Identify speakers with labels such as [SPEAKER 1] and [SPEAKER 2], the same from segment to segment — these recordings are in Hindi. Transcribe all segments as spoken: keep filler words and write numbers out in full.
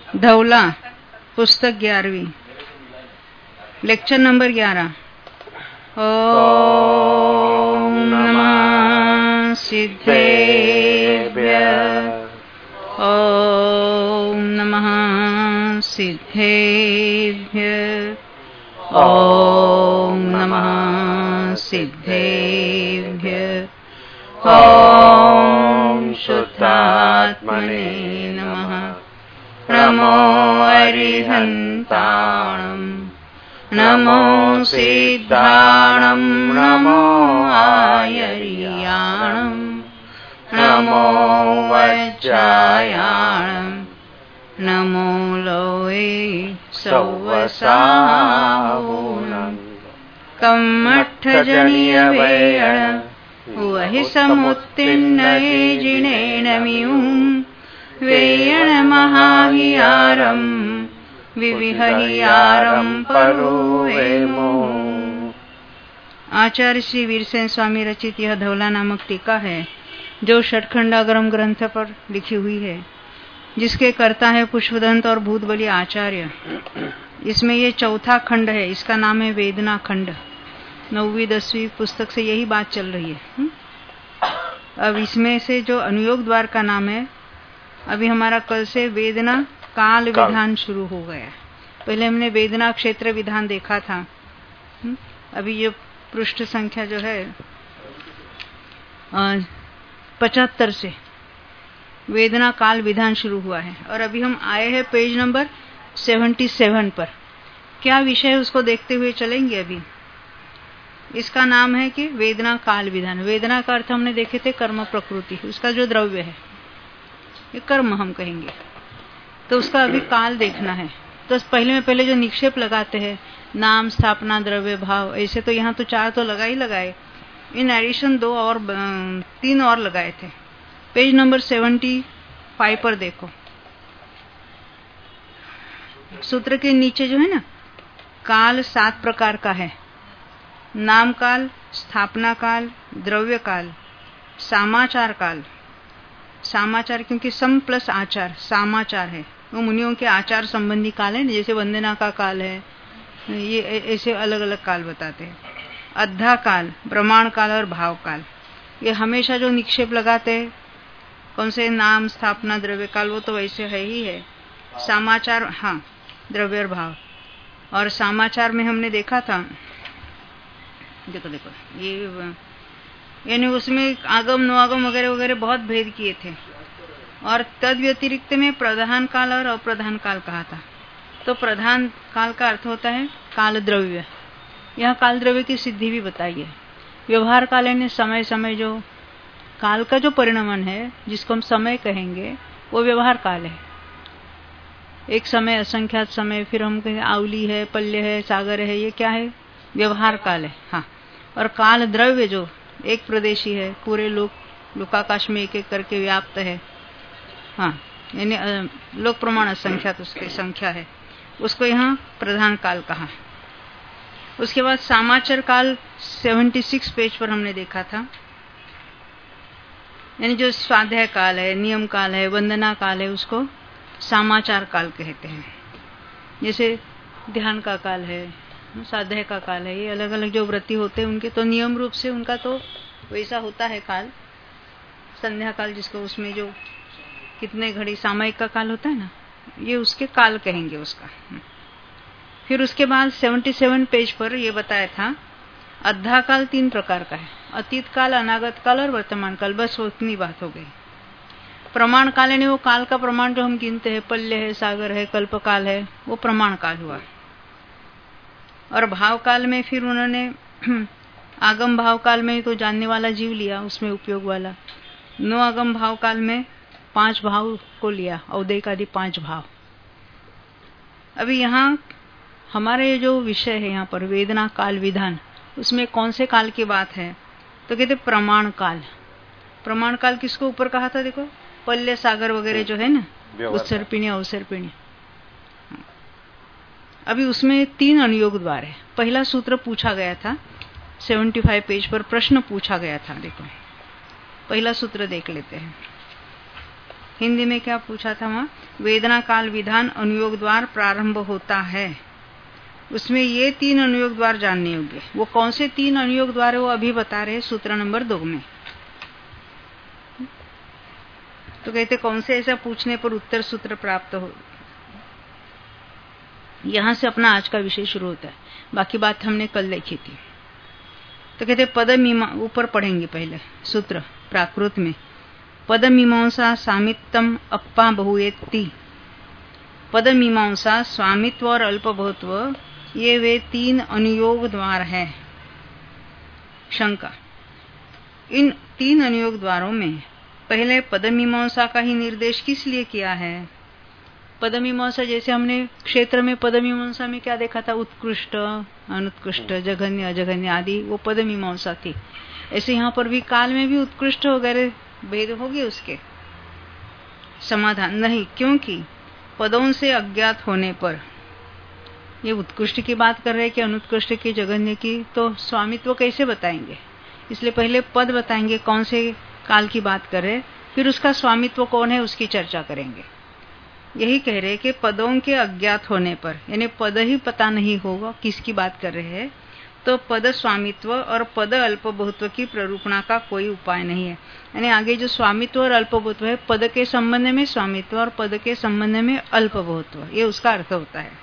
[SPEAKER 1] धवला, पुस्तक ग्यारहवीं, लेक्चर नंबर ग्यारह। ओम नमः सिद्धेभ्य, ओम नमः सिद्धेभ्य, ओम नमः सिद्धेभ्य, ओम शुद्धात्मने नमः। नमो अरिहन्ताणं, नमो सिद्धाणं, नमो आयर्याणं, नमो वज्रायाणं, नमो लोये सौवसावूनं। कम्मठजनियवेण वहि समुत्तिन्नये जिनेन मियुं, वेयण महाहियारं विविहहियारं परुवेमो। आचार्य श्री वीरसेन स्वामी रचित यह धवला नामक टीका है, जो षटखंडागरम ग्रंथ पर लिखी हुई है, जिसके कर्ता है पुष्पदंत और भूतबली आचार्य। इसमें ये चौथा खंड है, इसका नाम है वेदना खंड। नौवीं दसवीं पुस्तक से यही बात चल रही है। अब इसमें से जो अनुयोग द्वार का नाम है, अभी हमारा कल से वेदना काल विधान शुरू हो गया। पहले हमने वेदना क्षेत्र विधान देखा था। अभी ये पृष्ठ संख्या जो है पचहत्तर से वेदना काल विधान शुरू हुआ है, और अभी हम आए हैं पेज नंबर सतहत्तर पर। क्या विषय है उसको देखते हुए चलेंगे। अभी इसका नाम है कि वेदना काल विधान। वेदना का अर्थ हमने देखे थे कर्म प्रकृति, उसका जो द्रव्य है ये कर्म हम कहेंगे, तो उसका अभी काल देखना है। तो पहले में पहले जो निक्षेप लगाते हैं, नाम, स्थापना, द्रव्य, भाव, ऐसे तो यहाँ तो चार तो लगा ही लगाए, इन एडिशन दो और तीन और लगाए थे। पेज नंबर पचहत्तर पर देखो, सूत्र के नीचे जो है ना, काल सात प्रकार का है। नाम काल, स्थापना काल, द्रव्य काल, सामाचार काल। सामाचार क्योंकि सम प्लस आचार सामाचार है, वो मुनियों के आचार संबंधी काल है, जैसे वंदना का काल है, ये ऐसे अलग अलग काल बताते हैं। अद्धा काल, प्रमाण काल और भाव काल, ये हमेशा जो निक्षेप लगाते हैं कौन से नाम, स्थापना, द्रव्य काल, वो तो वैसे है ही है। सामाचार, हाँ, द्रव्य और भाव। और सामाचार में हमने देखा था, देखो देखो ये यानी उसमें आगम, नुआगम वगैरह वगैरह बहुत भेद किए थे, और तद व्यतिरिक्त में प्रधान काल और अप्रधान काल कहा था। तो प्रधान काल का अर्थ होता है काल द्रव्य। यहाँ काल द्रव्य की सिद्धि भी बताई है। व्यवहार काल यानी समय समय जो काल का जो परिणमन है, जिसको हम समय कहेंगे, वो व्यवहार काल है। एक समय, असंख्यात समय, फिर हम कहें आवली है, पल्य है, सागर है, ये क्या है? व्यवहार काल है। हाँ, और काल द्रव्य जो एक प्रदेशी है, पूरे लोक लोकाकाश में एक एक करके व्याप्त है। हाँ, यानी लोक प्रमाण असंख्यात उसकी संख्या है, उसको यहाँ प्रधान काल कहा। उसके बाद सामाचार काल छिहत्तर पेज पर हमने देखा था, यानी जो स्वाध्याय काल है, नियम काल है, वंदना काल है, उसको सामाचार काल कहते हैं। जैसे ध्यान का काल है, स्वाध्याय का काल है, ये अलग अलग जो व्रती होते हैं उनके तो नियम रूप से उनका तो वैसा होता है काल। संध्या काल जिसको, उसमें जो कितने घड़ी सामयिक का काल होता है ना, ये उसके काल कहेंगे उसका। फिर उसके बाद सतहत्तर पेज पर ये बताया था अद्धा काल तीन प्रकार का है, अतीत काल, अनागत काल और वर्तमान काल। बस उतनी बात हो गई। प्रमाण काल यानी वो काल का प्रमाण जो हम गिनते हैं, पल्य है, सागर है, कल्प काल है, वो प्रमाण काल हुआ। और भाव काल में फिर उन्होंने आगम भाव काल में तो जानने वाला जीव लिया, उसमें उपयोग वाला। नो आगम भाव काल में पांच भाव को लिया, औदयिक आदि पांच भाव। अभी यहाँ हमारे जो विषय है यहाँ पर वेदना काल विधान, उसमें कौन से काल की बात है? तो कहते प्रमाण काल। प्रमाण काल किसको ऊपर कहा था? देखो, पल्य, सागर वगैरह जो है ना, उत्सर्पिणी, अवसर्पिणी। अभी उसमें तीन अनुयोग द्वार है। पहला सूत्र पूछा गया था, पचहत्तर पेज पर प्रश्न पूछा गया था। देखो, पहला सूत्र देख लेते हैं। हिंदी में क्या पूछा था वहां? वेदना काल विधान अनुयोग द्वार प्रारंभ होता है, उसमें ये तीन अनुयोग द्वार जानने योग्य। वो कौन से तीन अनुयोग द्वार है वो अभी बता रहे सूत्र नंबर दो में। तो कहते कौन से ऐसा पूछने पर उत्तर सूत्र प्राप्त हो। यहां से अपना आज का विषय शुरू होता है, बाकी बात हमने कल देखी थी। तो कहते पद मीमा, ऊपर पढ़ेंगे पहले सूत्र प्राकृत में। पद मीमांसा सामित्तम अप्पा बहुएति। पद मीमांसा स्वामित्व और अल्पबहुत्व ये वे तीन अनुयोग द्वार है। शंका, इन तीन अनुयोग द्वारों में पहले पद मीमांसा का ही निर्देश किस लिए किया है? पद मीमांसा जैसे हमने क्षेत्र में पद मीमांसा में क्या देखा था? उत्कृष्ट, अनुत्कृष्ट, जघन्य, अजघन्य आदि वो पद मीमांसा थी। ऐसे यहाँ पर भी काल में भी उत्कृष्ट वगैरह भेद होगी उसके। समाधान नहीं, क्योंकि पदों से अज्ञात होने पर, ये उत्कृष्ट की बात कर रहे हैं कि अनुत्कृष्ट की, जघन्य की, तो स्वामित्व कैसे बताएंगे? इसलिए पहले पद बताएंगे कौन से काल की बात कर रहे, फिर उसका स्वामित्व कौन है उसकी चर्चा करेंगे। यही कह रहे कि पदों के अज्ञात होने पर, यानी पद ही पता नहीं होगा किसकी बात कर रहे हैं, तो पद स्वामित्व और पद अल्पबहुत्व की प्ररूपणा का कोई उपाय नहीं है। यानी आगे जो स्वामित्व और अल्पबहुत्व है, पद के संबंध में स्वामित्व और पद के संबंध में अल्पबहुत्व, ये उसका अर्थ होता है।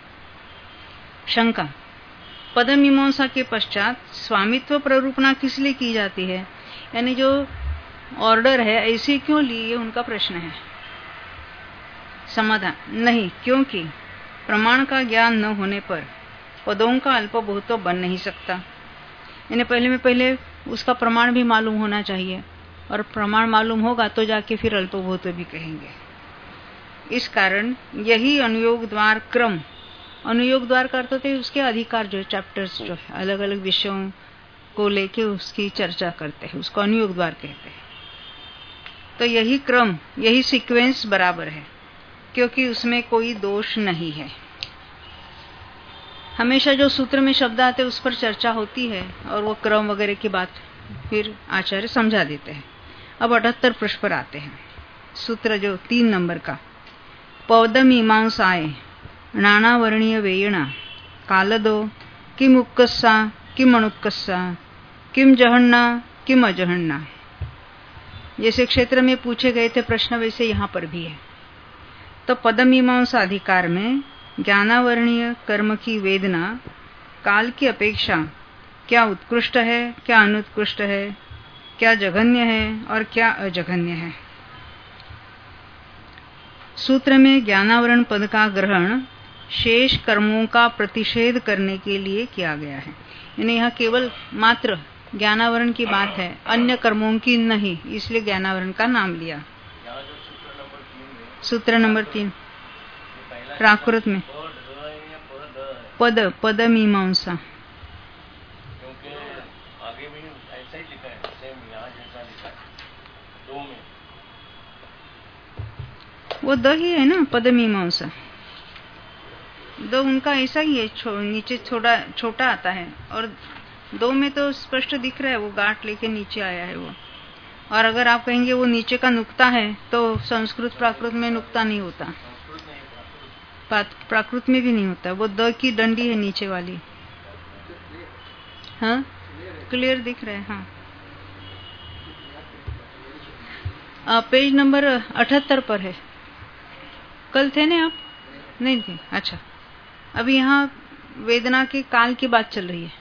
[SPEAKER 1] शंका, पद मीमांसा के पश्चात स्वामित्व प्ररूपणा किस लिए की जाती है? यानी जो ऑर्डर है ऐसे क्यों ली, ये उनका प्रश्न है। समाधान नहीं, क्योंकि प्रमाण का ज्ञान न होने पर पदों का अल्पबहुत्व बन नहीं सकता। यानी पहले में पहले उसका प्रमाण भी मालूम होना चाहिए, और प्रमाण मालूम होगा तो जाके फिर अल्पबहुत्व भी कहेंगे। इस कारण यही अनुयोग द्वार क्रम, अनुयोग द्वार का अर्थ होता है उसके अधिकार जो चैप्टर्स जो है अलग अलग विषयों को लेके उसकी चर्चा करते हैं, उसको अनुयोग द्वार कहते हैं। तो यही क्रम, यही सीक्वेंस बराबर है, क्योंकि उसमें कोई दोष नहीं है। हमेशा जो सूत्र में शब्द आते हैं उस पर चर्चा होती है, और वो क्रम वगैरह की बात फिर आचार्य समझा देते हैं। अब अठहत्तर पृष्ठ पर आते हैं। सूत्र जो तीन नंबर का, पद मीमांसाए नानावर्णीय वेयणा कालदो किम उक्कस्सा किम अनुक्कस्सा किम जहन्ना किम अजहन्ना। जैसे क्षेत्र में पूछे गए थे प्रश्न, वैसे यहाँ पर भी है। तो पद मीमांसा अधिकार में ज्ञानावर्णीय कर्म की वेदना काल की अपेक्षा क्या उत्कृष्ट है, क्या अनुत्कृष्ट है, क्या जघन्य है और क्या अजघन्य है। सूत्र में ज्ञानावरण पद का ग्रहण शेष कर्मों का प्रतिषेध करने के लिए किया गया है। यानी यहाँ केवल मात्र ज्ञानावरण की बात है, अन्य कर्मों की नहीं, इसलिए ज्ञानावरण का नाम लिया। सूत्र नंबर तीन प्राकृत में पद, पद मीमांसा, वो द ही है ना, पद मीमांसा दो उनका ऐसा ही है, छो, नीचे छोटा छोटा आता है, और दो में तो स्पष्ट दिख रहा है वो गांठ लेके नीचे आया है वो। और अगर आप कहेंगे वो नीचे का नुक्ता है, तो संस्कृत प्राकृत में नुक्ता नहीं होता, प्राकृत में भी नहीं होता, वो द की डंडी है नीचे वाली। हाँ क्लियर दिख रहा है। हाँ आ, पेज नंबर अठहत्तर पर है। कल थे ना आप? नहीं थे। अच्छा, अभी यहाँ वेदना के काल की बात चल रही है,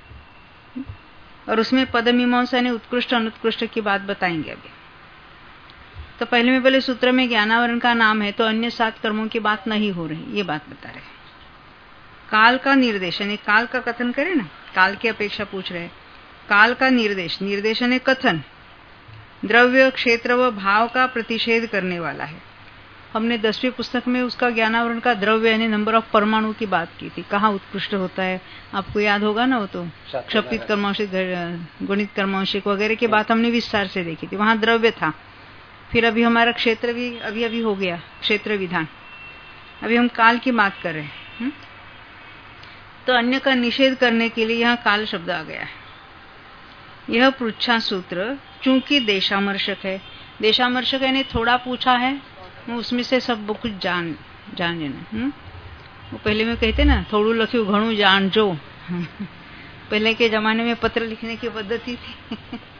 [SPEAKER 1] और उसमें पद मीमांसा ने उत्कृष्ट अनुत्कृष्ट की बात बताएंगे अभी। तो पहले में पहले सूत्र में ज्ञानावरण का नाम है, तो अन्य सात कर्मों की बात नहीं हो रही, ये बात बता रहे। काल का निर्देश, यानी काल का कथन करे ना, काल की अपेक्षा पूछ रहे। काल का निर्देश, निर्देश यानी कथन, द्रव्य, क्षेत्र व भाव का प्रतिषेध करने वाला है। हमने दसवीं पुस्तक में उसका ज्ञानावरण का द्रव्य यानी नंबर ऑफ परमाणु की बात की थी, कहाँ उत्कृष्ट होता है, आपको याद होगा ना। वो तो क्षपित कर्मांशिक, गुणित कर्मांशिक वगैरह की बात हमने विस्तार से देखी थी, वहां द्रव्य था। फिर अभी हमारा क्षेत्र भी अभी अभी हो गया, क्षेत्र विधान। अभी हम काल की बात कर रहे हैं। तो अन्य का निषेध करने के लिए यहाँ काल शब्द आ गया है। यह पृच्छा सूत्र चूंकि देशामर्शक है, देशामर्शक यानी थोड़ा पूछा है, उसमें से सब कुछ जान जान लेना। वो पहले में कहते ना, थोड़ू लख्यू घणू जान जो। पहले के जमाने में पत्र लिखने की पद्धति थी।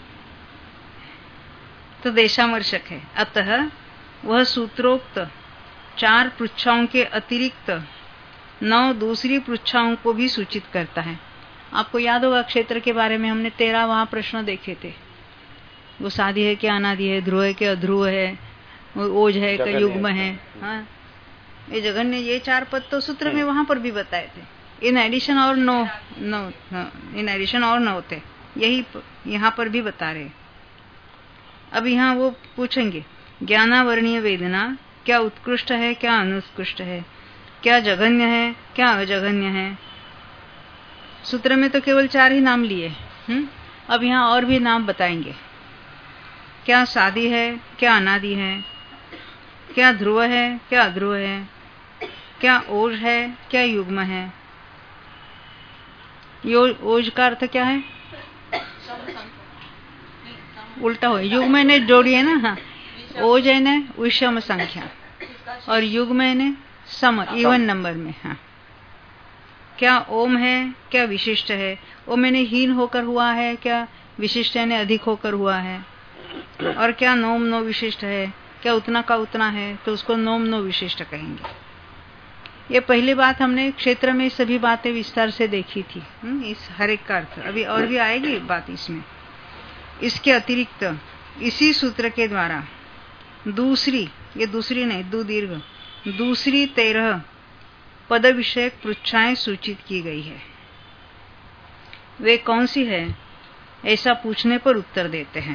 [SPEAKER 1] तो देशामर्शक है। अतः वह सूत्रोक्त चार पृच्छाओं के अतिरिक्त नौ दूसरी पृच्छाओं को भी सूचित करता है। आपको याद होगा क्षेत्र के बारे में हमने तेरह वहां प्रश्न देखे थे। वो सादी है क्या अनादि है, ध्रुव है क्या अध्रुव है, ओज है क्या युग्म है। हाँ, ये जघन्य, ये चार पद तो सूत्र में वहां पर भी बताए थे। इन एडिशन और नो नो इन एडिशन और नो थे, यही यहाँ पर भी बता रहे। अब यहाँ वो पूछेंगे ज्ञानावर्णीय वेदना क्या उत्कृष्ट है क्या अनुत्कृष्ट है, क्या जघन्य है क्या अजघन्य है। सूत्र में तो केवल चार ही नाम लिए। हम्म अब यहाँ और भी नाम बताएंगे। क्या सादी है क्या अनादि है, क्या ध्रुव है क्या अध्रुव है, क्या ओज है क्या युग्म है। यो ओज का अर्थ क्या है? उल्टा हो, युग्म ने जोड़िए ना। हाँ, ओज है ने विषम संख्या और युग्म है ने सम इवन नंबर में। हाँ, क्या ओम है क्या विशिष्ट है, ओम मैंने हीन होकर हुआ है क्या विशिष्ट है ने अधिक होकर हुआ है। और क्या नोम नो विशिष्ट है, क्या उतना का उतना है, तो उसको नोम नो विशिष्ट कहेंगे। ये पहली बात हमने क्षेत्र में सभी बातें विस्तार से देखी थी। इस हर एक का अर्थ अभी और भी आएगी बात इसमें। इसके अतिरिक्त इसी सूत्र के द्वारा दूसरी, ये दूसरी नहीं दो दीर्घ, दूसरी तेरह पद विषयक पृच्छाएं सूचित की गई है। वे कौन सी है, ऐसा पूछने पर उत्तर देते हैं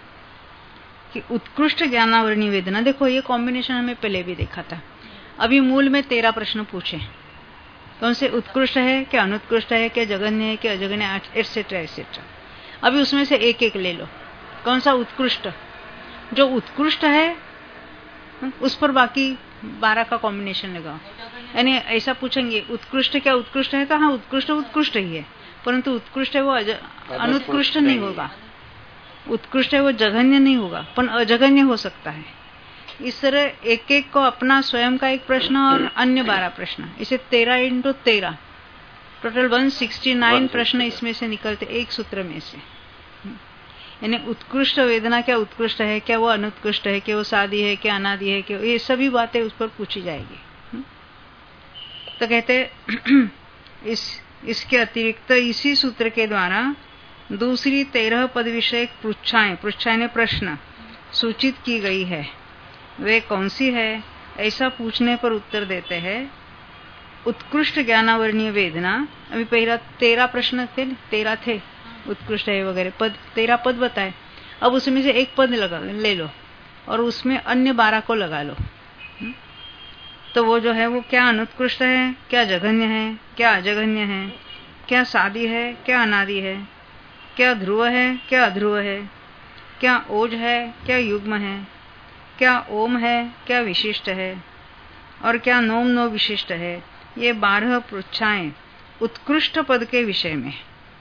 [SPEAKER 1] कि उत्कृष्ट ज्ञानावरणी वेदना। देखो ये कॉम्बिनेशन हमें पहले भी देखा था। अभी मूल में तेरह प्रश्न पूछे, कौन से उत्कृष्ट है क्या अनुत्कृष्ट है, क्या जघन्य है क्या अजघन्य, एटसेट्रा एटसेट्रा। अभी उसमें से एक एक ले लो। कौन सा उत्कृष्ट, जो उत्कृष्ट है उस पर बाकी बारह का कॉम्बिनेशन लगाओ। यानी ऐसा पूछेंगे उत्कृष्ट क्या उत्कृष्ट है, कहा उत्कृष्ट उत्कृष्ट ही है, परंतु उत्कृष्ट है वो अनुत्कृष्ट नहीं होगा, उत्कृष्ट है वो जघन्य नहीं होगा, पर अजघन्य हो सकता है। इस तरह एक एक को अपना स्वयं का एक प्रश्न और अन्य बारह प्रश्न, इसे तेरह इंटू तेरह टोटल वन सिक्सटी नाइन प्रश्न इसमें से निकलते एक सूत्र में से। यानी उत्कृष्ट वेदना क्या उत्कृष्ट है क्या वो अनुत्कृष्ट है, क्या वो सादी है क्या अनादि है, क्या ये सभी बातें उस पर पूछी जाएगी। तो कहते इस इसके अतिरिक्त इसी सूत्र के द्वारा दूसरी तेरह पद विषयक पृच्छाएं, पृच्छाएं ने प्रश्न सूचित की गई है। वे कौन सी है, ऐसा पूछने पर उत्तर देते हैं उत्कृष्ट ज्ञानावर्णीय वेदना। अभी पहला तेरह प्रश्न थे, तेरह थे उत्कृष्ट है वगैरह पद, तेरह पद बताए। अब उसमें से एक पद लगा ले लो और उसमें अन्य बारह को लगा लो। तो वो जो है वो क्या अनुत्कृष्ट है क्या जघन्य है क्या अजघन्य है, क्या सादी है क्या अनादि है, क्या ध्रुव है क्या अध्रुव है, क्या ओज है क्या युग्म है, क्या ओम है क्या विशिष्ट है, और क्या नोम नो विशिष्ट है। ये बारह पृच्छाएं उत्कृष्ट पद के विषय में।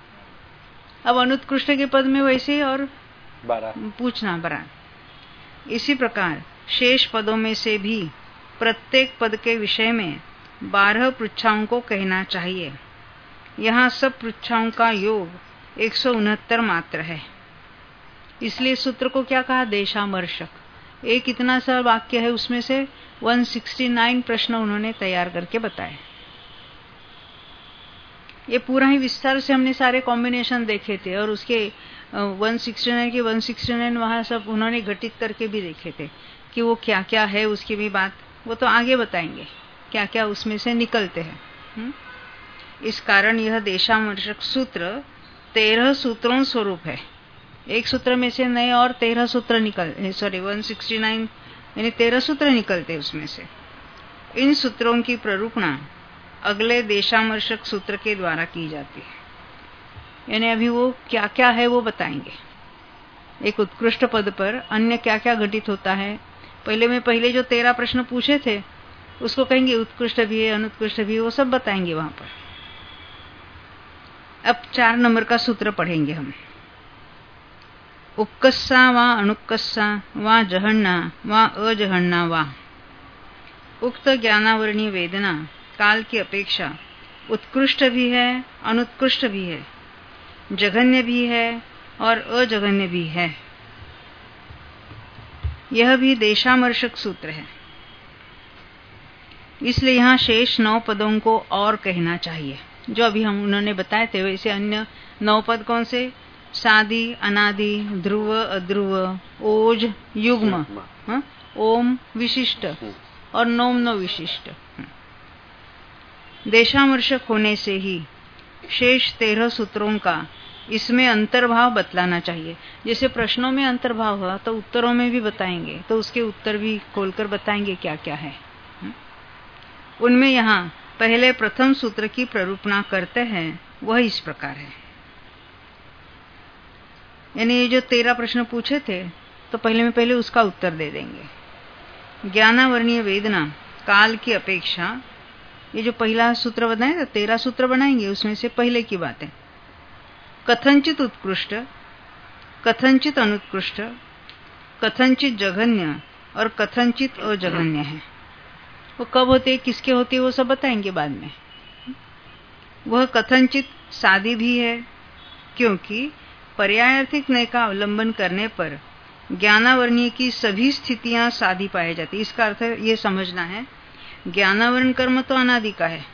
[SPEAKER 1] अब अनुत्कृष्ट के पद में वैसे और पूछना बरा। इसी प्रकार शेष पदों में से भी प्रत्येक पद के विषय में बारह पृच्छाओं को कहना चाहिए। यहाँ सब पृच्छाओं का योग एक सौ उनहत्तर मात्र है। इसलिए सूत्र को क्या कहा, देशामर्शक। एक इतना सा वाक्य है, उसमें से एक सौ उनहत्तर प्रश्न उन्होंने तैयार करके बताए। ये पूरा ही विस्तार से हमने सारे कॉम्बिनेशन देखे थे और उसके एक सौ उनहत्तर के एक सौ उनहत्तर वहां सब उन्होंने घटित करके भी देखे थे कि वो क्या क्या है, उसकी भी बात वो तो आगे बताएंगे क्या क्या उसमें से निकलते हैं। हुँ? इस कारण यह देशामर्शक सूत्र तेरह सूत्रों स्वरूप है। एक सूत्र में से नए और तेरह सूत्र निकल सॉरी एक सौ उनहत्तर यानी तेरह सूत्र निकलते उसमें से। इन सूत्रों की प्ररूपणा अगले देशामर्शक सूत्र के द्वारा की जाती है। यानी अभी वो क्या क्या है वो बताएंगे। एक उत्कृष्ट पद पर अन्य क्या क्या घटित होता है। पहले में पहले जो तेरह प्रश्न पूछे थे उसको कहेंगे उत्कृष्ट भी है अनुत्कृष्ट भी है, वो सब बताएंगे वहां पर। अब चार नंबर का सूत्र पढ़ेंगे हम। उपकस्सा वा अनुपकस्सा वा जहन्ना वा अजहन्ना वा। उक्त ज्ञानावरणीय वेदना काल की अपेक्षा उत्कृष्ट भी है, अनुत्कृष्ट भी है, जघन्य भी है और अजघन्य भी है। यह भी देशामर्शक सूत्र है, इसलिए यहाँ शेष नौ पदों को और कहना चाहिए। जो अभी हम उन्होंने बताए थे वैसे अन्य नौ पद कौन से? सादि, अनादि, ध्रुव, अध्रुव, ओज, युग्म, हाँ? ओम, विशिष्ट और नोम नो विशिष्ट। देशामर्शक होने से ही शेष तेरह सूत्रों का इसमें अंतर्भाव बतलाना चाहिए। जैसे प्रश्नों में अंतर्भाव हुआ तो उत्तरों में भी बताएंगे, तो उसके उत्तर भी खोलकर बताएंगे क्या क्या है। उनमें यहाँ पहले प्रथम सूत्र की प्ररूपणा करते हैं, वह इस प्रकार है। यानी ये जो तेरह प्रश्न पूछे थे तो पहले में पहले उसका उत्तर दे देंगे। ज्ञानावरणीय वेदना काल की अपेक्षा, ये जो पहला सूत्र बनाए तो तेरह सूत्र बनाएंगे, उसमें से पहले की बात है। कथंचित उत्कृष्ट, कथंचित अनुत्कृष्ट, कथंचित जघन्य और कथंचित अजघन्य है। वो कब होते, किसके होते, वो सब बताएंगे बाद में। वह कथंचित सादी भी है, क्योंकि पर्यायार्थिक नय का अवलंबन करने पर ज्ञानावरणीय की सभी स्थितियां सादी पाई जाती। इसका अर्थ ये समझना है, ज्ञानावरण कर्म तो अनादि का है,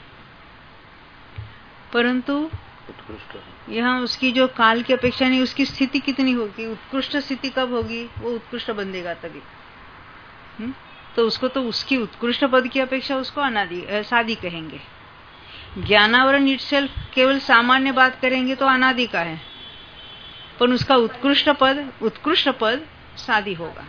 [SPEAKER 1] परंतु यहाँ उसकी जो काल की अपेक्षा नहीं, उसकी स्थिति कितनी होगी, उत्कृष्ट स्थिति कब होगी, वो उत्कृष्ट बंधेगा तभी। हुँ? तो उसको तो उसकी उत्कृष्ट पद की अपेक्षा उसको अनादि सादी कहेंगे। ज्ञानावरण इटसेल्फ केवल सामान्य बात करेंगे तो अनादि का है, पर उसका उत्कृष्ट पद उत्कृष्ट पद सादी होगा।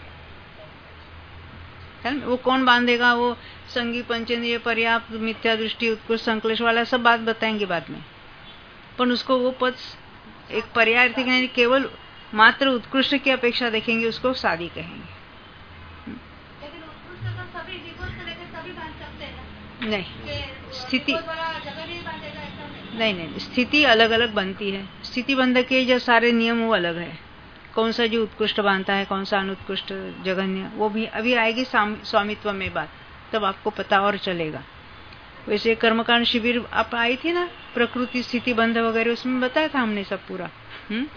[SPEAKER 1] वो कौन बांधेगा, वो संगी, पंचेंद्रिय, पर्याप्त, मिथ्या दृष्टि, उत्कृष्ट, संक्लेश वाला सब बात बताएंगे बाद में, पर उसको वो पद एक पर्यायार्थिक नहीं, केवल मात्र उत्कृष्ट की अपेक्षा देखेंगे, उसको सादी कहेंगे।
[SPEAKER 2] लेकिन उत्कृष्ट तो सभी विभूत से लेकर सभी बांध सकते हैं ना?
[SPEAKER 1] नहीं, स्थिति
[SPEAKER 2] नहीं,
[SPEAKER 1] नहीं नहीं स्थिति अलग अलग बनती है। स्थिति बंधक के जो सारे नियम वो अलग है, कौन सा जो उत्कृष्ट बांधता है, कौन सा अनुत्कृष्ट, जघन्य, वो भी अभी आएगी स्वामित्व में बात, तब आपको पता और चलेगा। वैसे कर्मकांड शिविर आप आई थी ना, प्रकृति स्थिति बंध वगैरह, उसमें बताया था हमने सब पूरा। हम्म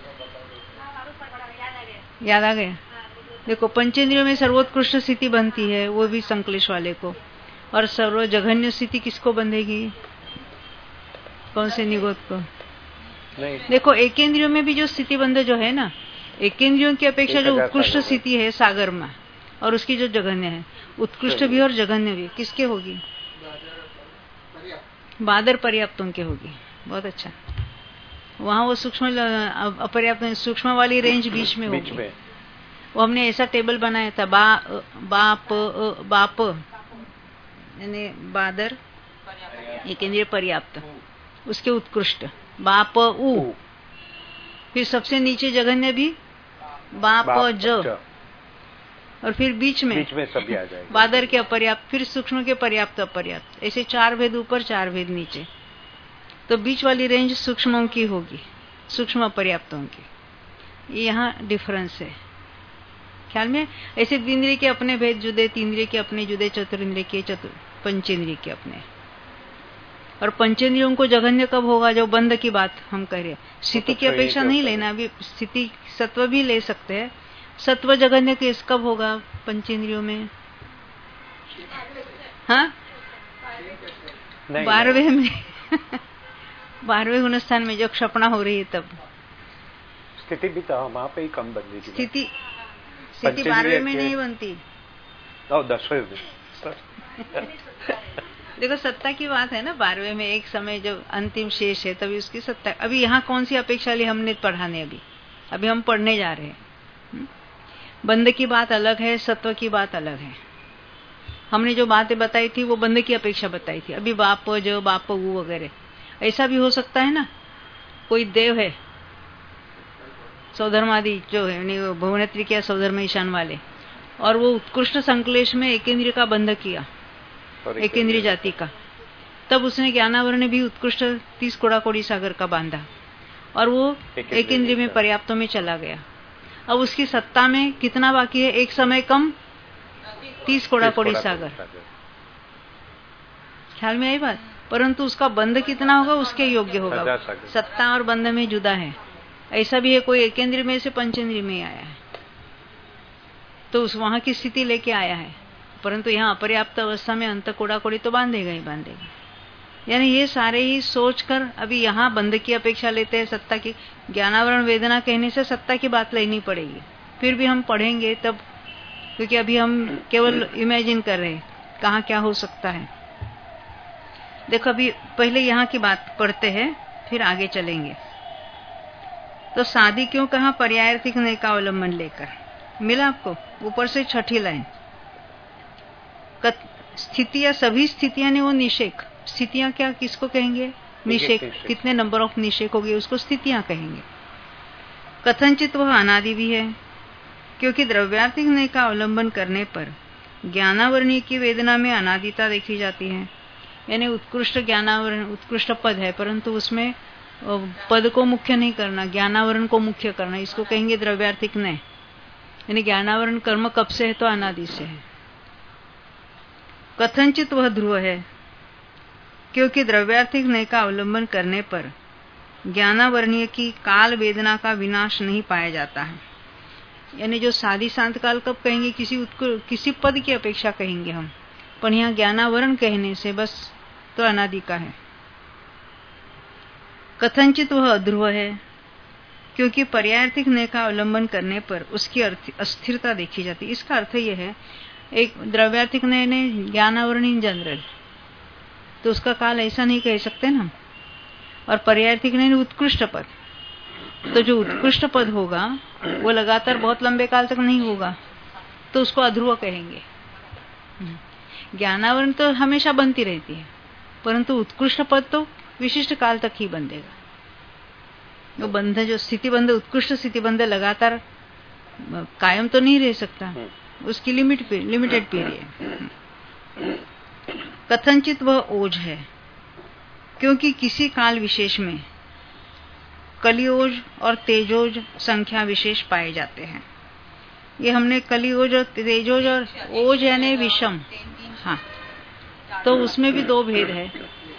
[SPEAKER 1] याद आ गया? देखो, पंचेंद्रियों में सर्वोत्कृष्ट स्थिति बनती है, वो भी संक्लेश वाले को, और सर्व जघन्य स्थिति किसको बंधेगी, कौन से निगोद को? नहीं। देखो, एकेंद्रियों में भी जो स्थिति बंध जो है ना, एकेंद्रियों की अपेक्षा जो उत्कृष्ट स्थिति है सागर में, और उसकी जो जघन्य है, उत्कृष्ट भी और जघन्य भी किसके होगी? बादर पर्याप्तों के होगी। बहुत अच्छा। वहां वो सूक्ष्म अपर्याप्त सूक्ष्म वाली रेंज बीच में होगी। वो हमने ऐसा टेबल बनाया था, बा बा प बाप यानी बादर एकेंद्रिय पर्याप्त, उसके उत्कृष्ट बाप उ, फिर सबसे नीचे जघन्य भी बाप ज, और फिर बीच में
[SPEAKER 3] बीच में सभी आ जाएगा,
[SPEAKER 1] बादर के अपर्याप्त, फिर सूक्ष्म के पर्याप्त अपर्याप्त, ऐसे चार भेद ऊपर चार भेद नीचे। तो बीच वाली रेंज सूक्ष्मों की होगी, सूक्ष्म अपर्याप्तों की। ये यहाँ डिफरेंस है ख्याल में। ऐसे द्विंद्रिय के अपने भेद जुदे, तीन्द्रिय के अपने जुदे, चतुरिंद्रिय के चतुर पंचेंद्रिय के अपने। और पंचेंद्रियों को जघन्य कब होगा, जो बंध की बात हम कह रहे हैं। स्थिति की अपेक्षा नहीं लेना, अभी स्थिति सत्व भी ले सकते हैं। सत्व जघन्य केस कब होगा पंचेंद्रियों में? हाँ, बारहवें में बारहवें गुणस्थान में जो क्षपणा हो रही है तब
[SPEAKER 3] स्थिति भी तो वहां पे ही कम बन रही थी।
[SPEAKER 1] स्थिति स्थिति बारहवें में नहीं बनती,
[SPEAKER 3] दसवें में।
[SPEAKER 1] देखो, सत्ता की बात है ना, बारहवें में एक समय जो अंतिम शेष है तभी उसकी सत्ता। अभी यहाँ कौन सी अपेक्षा ली हमने पढ़ाने, अभी अभी हम पढ़ने जा रहे हैं। बंध की बात अलग है, सत्व की बात अलग है। हमने जो बातें बताई थी वो बंध की अपेक्षा बताई थी। अभी बाप जो बाप वो वगैरह, ऐसा भी हो सकता है ना, कोई देव है सौधर्मादि जो है, भुवनेत्री क्या सौधर्म ईशान वाले, और वो उत्कृष्ट संक्लेश में एकेंद्रिय का बंध किया, एकेंद्रिय जाति का, तब उसने ज्ञानावरण भी उत्कृष्ट तीस कोड़ा कोड़ी सागर का बांधा, और वो एकेंद्रिय में पर्याप्तों में चला गया। अब उसकी सत्ता में कितना बाकी है? एक समय कम तीस कोड़ा कोड़ी सागर। ख्याल में आई बात? परंतु उसका बंध कितना होगा? उसके योग्य होगा। सत्ता और बंध में जुदा है। ऐसा भी है कोई एकेंद्रीय में से पंचेंद्रीय में आया है तो उस वहां की स्थिति लेके आया है, परंतु यहाँ अपर्याप्त अवस्था में अंत कोड़ा कोड़ी तो बांधेगा ही बांधेगा। यानी ये सारे ही सोचकर अभी यहाँ बंध की अपेक्षा लेते हैं सत्ता की। ज्ञानावरण वेदना कहने से सत्ता की बात लेनी पड़ेगी, फिर भी हम पढ़ेंगे तब, क्योंकि अभी हम केवल इमेजिन कर रहे हैं कहाँ क्या हो सकता है। देखो अभी पहले यहाँ की बात पढ़ते हैं फिर आगे चलेंगे। तो शादी क्यों कहा? पर्यायार्थिक नय का अवलंबन लेकर। मिला आपको? ऊपर से छठी लाइन। स्थितियां, सभी स्थितियां ने वो निषेक। स्थितियां क्या किसको कहेंगे? निषेक। कितने नंबर ऑफ निषेक हो गए उसको स्थितियां कहेंगे। कथनचित वह अनादि भी है, क्योंकि द्रव्यार्थिक नय का अवलंबन करने पर ज्ञानावरणीय की वेदना में अनादिता देखी जाती है। यानी उत्कृष्ट ज्ञानावरण उत्कृष्ट पद है, परंतु उसमें पद को मुख्य नहीं करना, ज्ञानावरण को मुख्य करना, इसको कहेंगे द्रव्यार्थिक नय। यानी ज्ञानावरण कर्म कब से है? तो अनादि से है। कथनचित वह ध्रुव है, क्योंकि द्रव्यार्थिक नय का अवलंबन करने पर ज्ञानावरणीय की काल वेदना का विनाश नहीं पाया जाता है। यानी जो साधी शांत काल कब कहेंगे? किसी किसी पद की अपेक्षा कहेंगे हम, पर यहाँ ज्ञानावरण कहने से बस तो अनादि का है। कथनचित वह अध्रुव है, क्योंकि पर्यायार्थिक नय का अवलंबन करने पर उसकी अस्थिरता देखी जाती है। इसका अर्थ यह है, एक द्रव्यार्थिक नय ने ज्ञानावरण इन जनरल, तो उसका काल ऐसा नहीं कह सकते ना। और पर्यायार्थिक नय ने उत्कृष्ट पद, तो जो उत्कृष्ट पद होगा वो लगातार बहुत लंबे काल तक नहीं होगा, तो उसको अध्रुव कहेंगे। ज्ञानावरण तो हमेशा बनती रहती है, परंतु उत्कृष्ट पद तो विशिष्ट काल तक ही बंधेगा। वो बंध जो स्थिति बंध, उत्कृष्ट स्थिति बंध लगातार कायम तो नहीं रह सकता, उसकी लिमिट लिमिटेड पीरियड। कथनचित वह ओज है, क्योंकि किसी काल विशेष में कलियोज और तेजोज संख्या विशेष पाए जाते हैं। ये हमने कलियोज और तेजोज और ओज यानी विषम, हाँ, तो उसमें भी दो भेद है।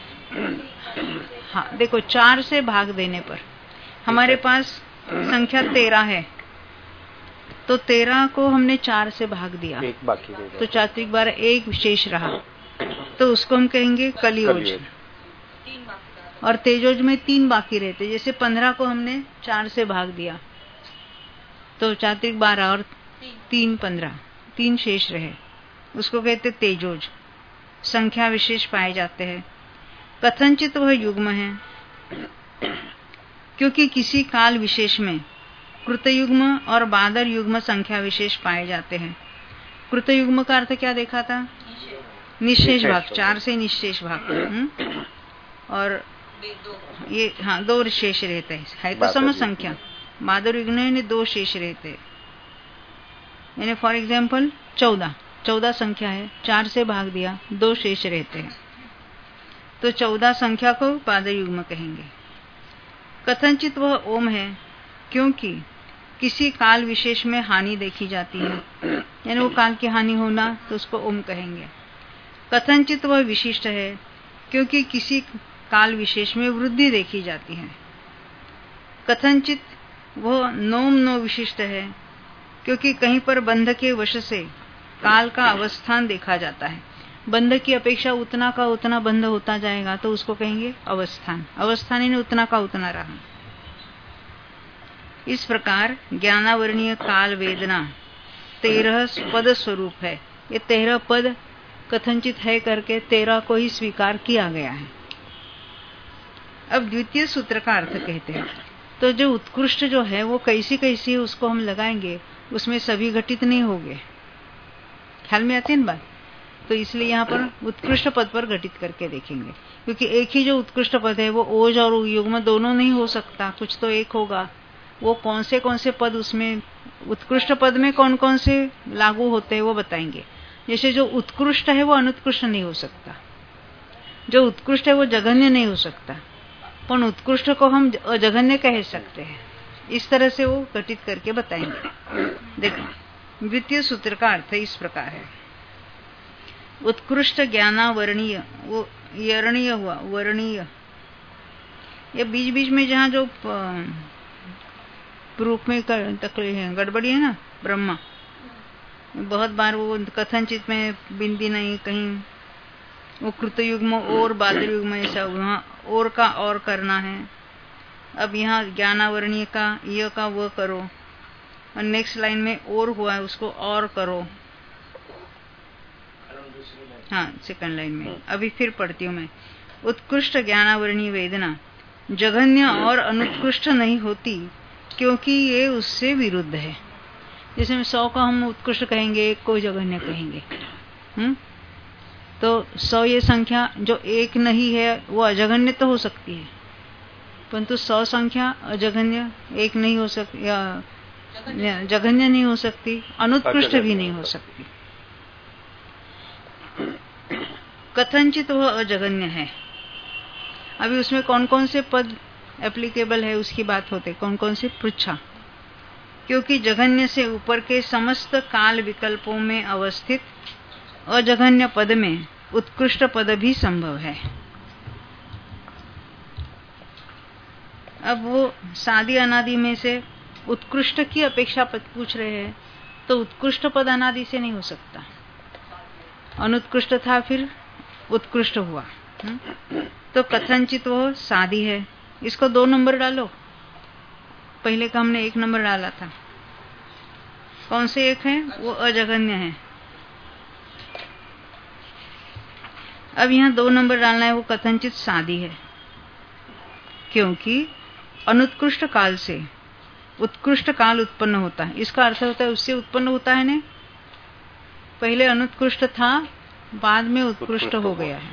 [SPEAKER 1] हाँ देखो, चार से भाग देने पर हमारे पास संख्या तेरह है, तो तेरह को हमने चार से भाग दिया,
[SPEAKER 3] एक बाकी रह
[SPEAKER 1] तो चात्विक बार एक विशेष रहा, तो उसको हम कहेंगे कलियोज। और तेजोज में तीन बाकी रहते, जैसे पंद्रह को हमने चार से भाग दिया तो चात्विक बारह और तीन पंद्रह, तीन शेष रहे, उसको कहते तेजोज, संख्या विशेष पाए जाते हैं। कथनचित वह युग्म है, क्योंकि किसी काल विशेष में कृतयुग्म और बादर युग्म संख्या विशेष पाए जाते हैं। कृतयुग्म का अर्थ क्या देखा था? निशेष भाग, चार से निशेष भाग। और ये हाँ दो शेष रहते हैं, है तो सम संख्या। बादर युग्म में दो शेष रहते हैं, यानी फॉर एग्जाम्पल चौदह चौदह संख्या है, चार से भाग दिया, दो शेष रहते हैं, तो चौदह संख्या को बादर युग्म कहेंगे। कथनचित वह ओम है, क्योंकि किसी काल विशेष में हानि देखी जाती है, यानी वो काल की हानि होना, तो उसको ओम कहेंगे। कथनचित वह विशिष्ट है, क्योंकि किसी काल विशेष में वृद्धि देखी जाती है। कथनचित वह नोम नो विशिष्ट है, क्योंकि कहीं पर बंध के वश से काल का अवस्थान देखा जाता है। बंध की अपेक्षा उतना का उतना बंध होता जाएगा, तो उसको कहेंगे अवस्थान। अवस्थान ने उतना का उतना रहा। इस प्रकार ज्ञानावरणीय काल वेदना तेरह पद स्वरूप है। ये तेरह पद कथनचित है करके तेरह को ही स्वीकार किया गया है। अब द्वितीय सूत्र का अर्थ कहते हैं, तो जो उत्कृष्ट जो है वो कैसी कैसी है उसको हम लगाएंगे, उसमें सभी घटित नहीं होंगे। ख्याल में आती है ना बात? तो इसलिए यहाँ पर उत्कृष्ट पद पर घटित करके देखेंगे, क्योंकि एक ही जो उत्कृष्ट पद है वो ओज और युग्म दोनों नहीं हो सकता, कुछ तो एक होगा। वो कौन से कौन से पद उसमें उत्कृष्ट पद में कौन कौन से लागू होते हैं वो बताएंगे। जैसे जो उत्कृष्ट है वो अनुत्कृष्ट नहीं हो सकता, जो उत्कृष्ट है वो जघन्य नहीं हो सकता, पर उत्कृष्ट को हम जघन्य कह सकते हैं। इस तरह से वो घटित करके बताएंगे। देखो द्वितीय सूत्र का अर्थ इस प्रकार है। उत्कृष्ट ज्ञानावरणीय, वो यरणीय हुआ, वर्णीय, ये बीच बीच में जहाँ जो प्रूफ में तकलीफ है, गड़बड़ी है ना, ब्रह्मा बहुत बार वो कथनचित में बिंदी नहीं, कहीं वो कृतयुग में और बादल युग में ऐसा, वहाँ और का और करना है। अब यहाँ ज्ञानावरणीय का य का वो करो, और नेक्स्ट लाइन में और हुआ है उसको और करो। हाँ सेकंड लाइन में अभी फिर पढ़ती हूँ मैं। उत्कृष्ट ज्ञानावरणीय वेदना जघन्य और अनुत्कृष्ट नहीं होती क्योंकि ये उससे विरुद्ध है। जैसे सौ का हम उत्कृष्ट कहेंगे, एक को जघन्य कहेंगे। हम्म तो सौ ये संख्या जो एक नहीं है वो अजघन्य तो हो सकती है, परंतु सौ संख्या अजघन्य एक नहीं हो सकती, या जघन्य नहीं हो सकती, अनुत्कृष्ट भी नहीं हो सकती। कथनचित वह अजघन्य है। अभी उसमें कौन कौन से पद एप्लीकेबल है उसकी बात होते, कौन कौन से पृच्छा। क्योंकि जघन्य से ऊपर के समस्त काल विकल्पों में अवस्थित अजघन्य पद में उत्कृष्ट पद भी संभव है। अब वो सादी अनादि में से उत्कृष्ट की अपेक्षा पद पूछ रहे हैं, तो उत्कृष्ट पद अनादि से नहीं हो सकता। अनुत्कृष्ट था फिर उत्कृष्ट हुआ। तो कथनचित वो सादी है, इसको दो नंबर डालो। पहले का हमने एक नंबर डाला था। कौन से एक है? वो अजघन्य है। अब यहाँ दो नंबर डालना है, वो कथनचित सादी है। क्योंकि अनुत्कृष्ट काल से उत्कृष्ट काल उत्पन्न होता है। इसका अर्थ होता है उससे उत्पन्न होता है ने, पहले अनुत्कृष्ट था बाद में उत्कृष्ट हो गया है।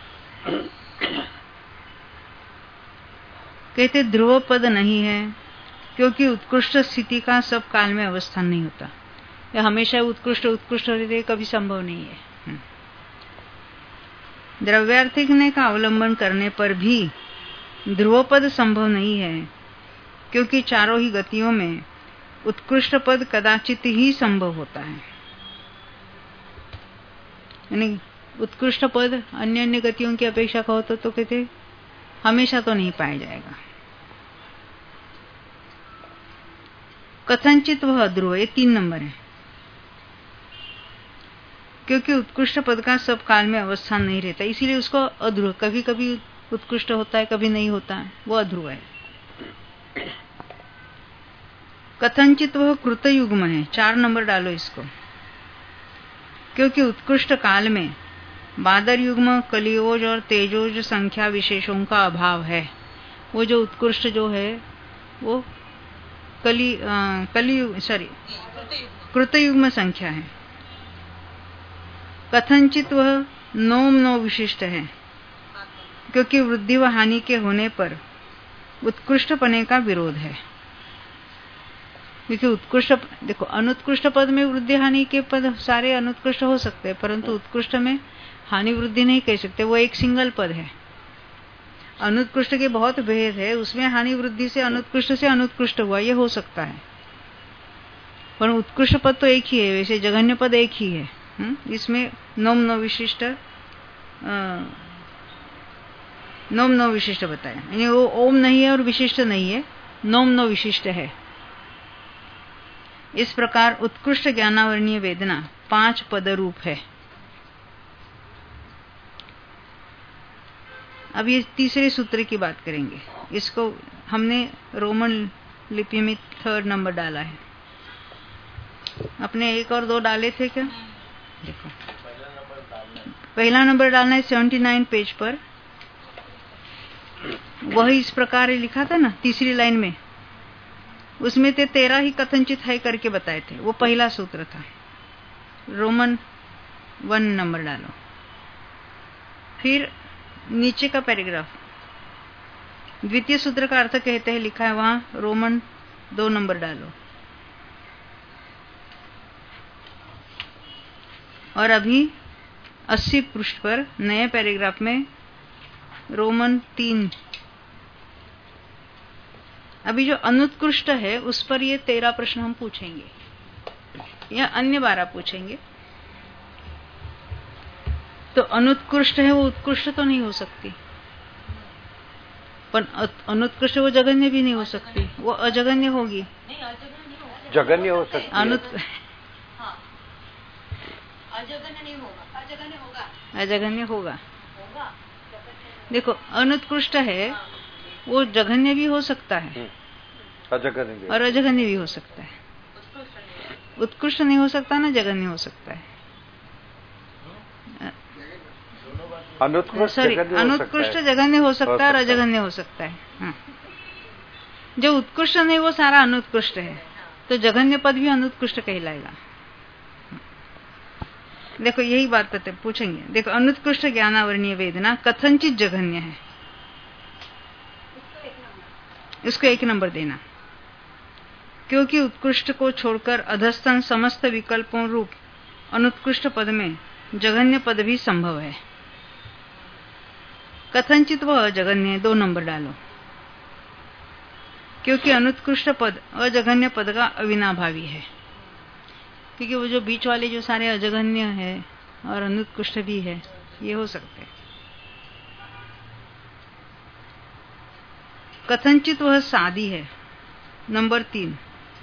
[SPEAKER 1] कहते ध्रुव पद नहीं है क्योंकि उत्कृष्ट स्थिति का सब काल में अवस्थान नहीं होता। या हमेशा उत्कृष्ट उत्कृष्ट रहते कभी संभव नहीं है। द्रव्यार्थिकने का अवलंबन करने पर भी ध्रुव पद संभव नहीं है क्योंकि चारों ही गतियों में उत्कृष्ट पद कदाचित ही संभव होता है। यानी उत्कृष्ट पद अन्य अन्य गतियों की अपेक्षा कहो तो, तो कहते हमेशा तो नहीं पाया जाएगा। कथनचित वह अध्रुव, ये तीन नंबर है। क्योंकि उत्कृष्ट पद का सब काल में अवस्थान नहीं रहता, इसीलिए उसको अध्रुव, कभी कभी उत्कृष्ट होता है कभी नहीं होता है, वो अध्रुव है। कथनचित वह कृतयुग्म है, चार नंबर डालो इसको। क्योंकि उत्कृष्ट काल में बादर युग्म, कलियोज और तेजोज संख्या विशेषों का अभाव है। वो जो उत्कृष्ट जो है वो कली आ, कलियुग सॉरी कृतयुग्म संख्या है। कथनचित वह नोम नो विशिष्ट है क्योंकि वृद्धि व हानि के होने पर उत्कृष्ट पने का विरोध है। क्योंकि उत्कृष्ट, देखो अनुत्कृष्ट पद में वृद्धि हानि के पद सारे अनुत्कृष्ट हो सकते हैं, परंतु उत्कृष्ट में हानि वृद्धि नहीं कह सकते, वो एक सिंगल पद है। अनुत्कृष्ट के बहुत भेद है, उसमें हानि वृद्धि से अनुत्कृष्ट से अनुत्कृष्ट हुआ, ये हो सकता है, पर उत्कृष्ट पद तो एक ही है। वैसे जघन्य पद एक ही है। हुँ? इसमें नोम नो विशिष्ट नोम नो विशिष्ट बताया, यानी वो ओम नहीं है और विशिष्ट नहीं है, नोम नो विशिष्ट है। इस प्रकार उत्कृष्ट ज्ञानावरणीय वेदना पांच पद रूप है। अब ये तीसरे सूत्र की बात करेंगे। इसको हमने रोमन लिपि में थर्ड नंबर डाला है। अपने एक और दो डाले थे क्या? देखो पहला नंबर डालना है सेवेंटी नाइन पेज पर। वही इस प्रकार लिखा था ना तीसरी लाइन में, उसमें ते तेरह ही कथनचित है करके बताए थे, वो पहला सूत्र था। रोमन वन नंबर डालो। फिर नीचे का पैराग्राफ द्वितीय सूत्र का अर्थ कहते हैं लिखा है, वहां रोमन दो नंबर डालो। और अभी अस्सी पृष्ठ पर नए पैराग्राफ में रोमन तीन अभी जो अनुत्कृष्ट है उस पर ये तेरह प्रश्न हम पूछेंगे या अन्य बारह पूछेंगे। तो अनुत्कृष्ट है वो उत्कृष्ट तो नहीं हो सकती, पर अनुत्कृष्ट वो जघन्य भी नहीं हो सकती, वो अजघन्य होगी।
[SPEAKER 3] जघन्य हो सकती है।
[SPEAKER 1] अनुत
[SPEAKER 2] अजघन्य नहीं होगा, अजघन्य होगा,
[SPEAKER 1] अजघन्य होगा। देखो अनुत्कृष्ट है वो जघन्य भी हो सकता है
[SPEAKER 3] अजघन्य भी
[SPEAKER 1] और अजघन्य भी हो सकता है। उत्कृष्ट नहीं हो सकता ना जघन्य हो सकता है।
[SPEAKER 3] अनुत्कृष्ट
[SPEAKER 1] सॉरी
[SPEAKER 3] जघन्य हो
[SPEAKER 1] अनुत्कृष्ट
[SPEAKER 3] सकता है।
[SPEAKER 1] जघन्य हो सकता है और
[SPEAKER 3] हो सकता है।
[SPEAKER 1] अजघन्य हो सकता है। हाँ। जो उत्कृष्ट नहीं वो सारा अनुत्कृष्ट है, तो जघन्य पद भी अनुत्कृष्ट कहलाएगा। देखो यही बात पता पूछेंगे। देखो अनुत्कृष्ट ज्ञानावरणीय वेदना कथनचित जघन्य है, इसको एक नंबर देना, क्योंकि उत्कृष्ट को छोड़कर अधस्तन समस्त विकल्पों रूप अनुत्कृष्ट पद में जघन्य पद भी संभव है। कथनचित वह जघन्य, दो नंबर डालो, क्योंकि अनुत्कृष्ट पद अजघन्य पद का अविनाभावी है। क्योंकि वो जो बीच वाले जो सारे अजघन्य है और अनुत्कृष्ट भी है, ये हो सकते हैं। कथनचित वह सादी है, नंबर तीन।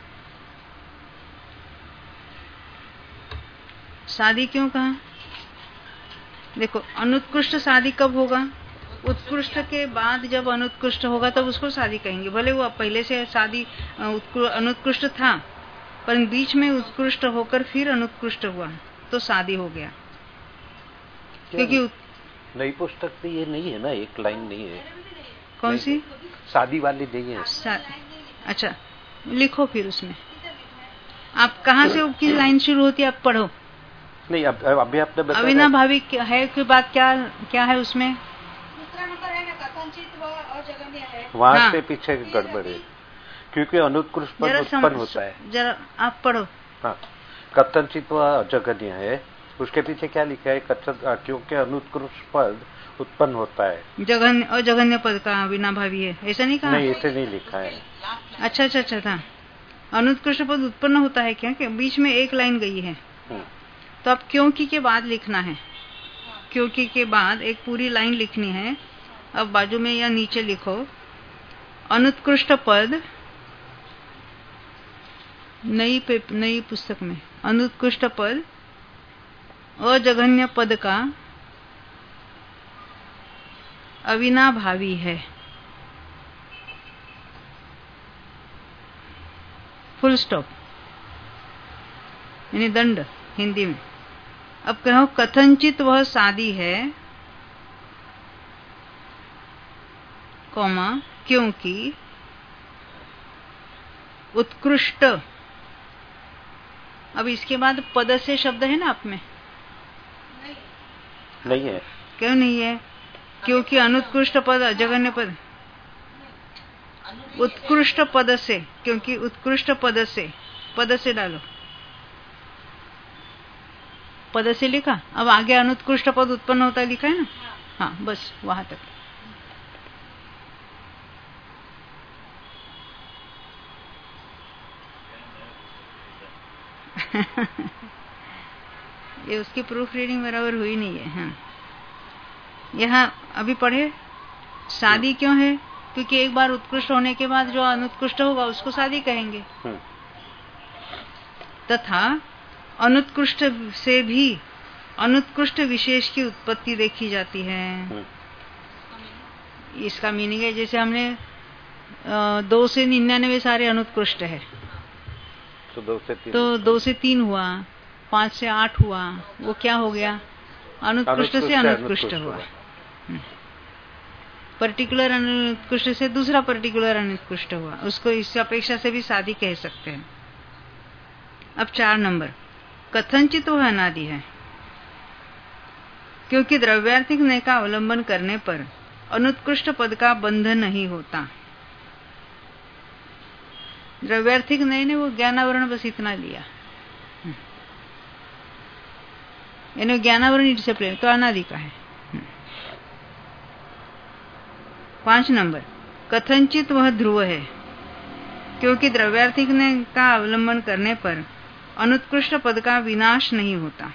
[SPEAKER 1] सादी क्यों कहा? देखो अनुत्कृष्ट सादी कब होगा? उत्कृष्ट के बाद जब अनुत्कृष्ट होगा तब उसको सादी कहेंगे। भले वो पहले से सादी अनुत्कृष्ट था, पर बीच में उत्कृष्ट होकर फिर अनुत्कृष्ट हुआ तो सादी हो गया। क्योंकि
[SPEAKER 3] नई पुस्तक में ये नहीं है ना, एक लाइन नहीं है।
[SPEAKER 1] कौन
[SPEAKER 3] नहीं,
[SPEAKER 1] सी?
[SPEAKER 3] शादी वाली नहीं है।
[SPEAKER 1] अच्छा लिखो फिर उसमें। आप कहाँ से किस लाइन शुरू होती है आप पढ़ो।
[SPEAKER 3] नहीं अब अभी आपने बताया
[SPEAKER 1] अविनाभावी है की बात क्या क्या है उसमें?
[SPEAKER 2] दूसरा नंबर है ना कथनचित व अजघन्य है,
[SPEAKER 3] वहां
[SPEAKER 1] हाँ।
[SPEAKER 3] से पीछे गड़बड़ है, क्योंकि अनुत्कृष्ट पद
[SPEAKER 1] जरा
[SPEAKER 3] उत्पन्न
[SPEAKER 1] सम-
[SPEAKER 3] होता है।
[SPEAKER 1] जरा आप पढ़ो।
[SPEAKER 3] हाँ, कथनचित व अजघन्य है, उसके पीछे क्या लिखा है? कथन क्योंकि अनुत्कृष्ट पद उत्पन्न होता है।
[SPEAKER 1] जघन्य अजघन्य पद का अविनाभावी है, ऐसा नहीं कहा?
[SPEAKER 3] नहीं, ऐसे नहीं लिखा है।
[SPEAKER 1] अच्छा अच्छा अच्छा था। अनुत्कृष्ट पद उत्पन्न होता है क्या? क्या बीच में एक लाइन गई है, तो आप क्योंकि के बाद लिखना है। क्योंकि के बाद एक पूरी लाइन लिखनी है। अब बाजू में या नीचे लिखो, अनुत्कृष्ट पद, नई पे, नई पुस्तक में अनुत्कृष्ट पद अजघन्य पद का अविनाभावी है। फुल स्टॉप, यानी दंड हिंदी में। अब कहो कथनचित वह सादी है, कॉमा, क्योंकि उत्कृष्ट। अब इसके बाद पद से शब्द है ना आप में?
[SPEAKER 3] नहीं है।
[SPEAKER 1] क्यों नहीं है? क्योंकि अनुत्कृष्ट पद अजघन्य पद उत्कृष्ट पद से, क्योंकि उत्कृष्ट पद से, पद से डालो, पद से लिखा। अब आगे अनुत्कृष्ट पद उत्पन्न होता है लिखा है ना? हाँ बस वहां तक। ये उसकी प्रूफ रीडिंग बराबर हुई नहीं है। हाँ यहाँ अभी पढ़े, शादी क्यों है? क्योंकि एक बार उत्कृष्ट होने के बाद जो अनुत्कृष्ट होगा उसको शादी कहेंगे। तथा अनुत्कृष्ट से भी अनुत्कृष्ट विशेष की उत्पत्ति देखी जाती है। इसका मीनिंग है जैसे हमने दो से निन्यानवे सारे अनुत्कृष्ट है,
[SPEAKER 3] तो दो से तीन,
[SPEAKER 1] तो दो से तीन हुआ, पांच से आठ हुआ, वो क्या हो गया? अनुत्कृष्ट से अनुत्कृष्ट हुआ। पर्टिकुलर अनुत्कृष्ट से दूसरा पर्टिकुलर अनुत्कृष्ट हुआ, उसको इस अपेक्षा से भी शादी कह सकते हैं। अब चार नंबर, कथनचित वह अनादि है, क्योंकि द्रव्यार्थिक नय का अवलंबन करने पर अनुत्कृष्ट पद का बंध नहीं होता। द्रव्यार्थिक नय ने वो ज्ञानावरण बस इतना लिया, यानी ज्ञानावरण डिसिप्लिन तो अनादि का है। पांच नंबर, कथनचित वह ध्रुव है, क्योंकि द्रव्यार्थिक ने का अवलंबन करने पर अनुत्कृष्ट पद का विनाश नहीं होता।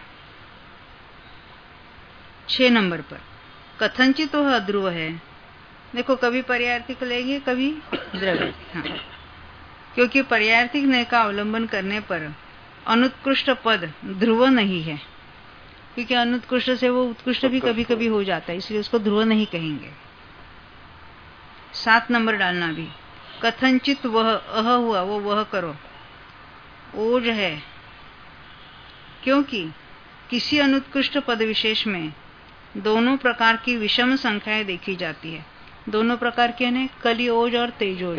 [SPEAKER 1] छह नंबर पर कथनचित वह अध्रुव है। देखो, कभी पर्यायर्थिक लेंगे, कभी द्रव्यार्थिक। हाँ, क्योंकि पर्यायर्थिक नय का अवलंबन करने पर अनुत्कृष्ट पद ध्रुव नहीं है, क्योंकि अनुत्कृष्ट से वो उत्कृष्ट भी कभी कभी हो जाता है, इसलिए उसको ध्रुव नहीं कहेंगे। सात नंबर डालना भी, कथनचित वह अह हुआ, वो वह करो, ओज है, क्योंकि किसी अनुत्कृष्ट पद विशेष में दोनों प्रकार की विषम संख्याएं देखी जाती है। दोनों प्रकार के ने कलिओज और तेजोज।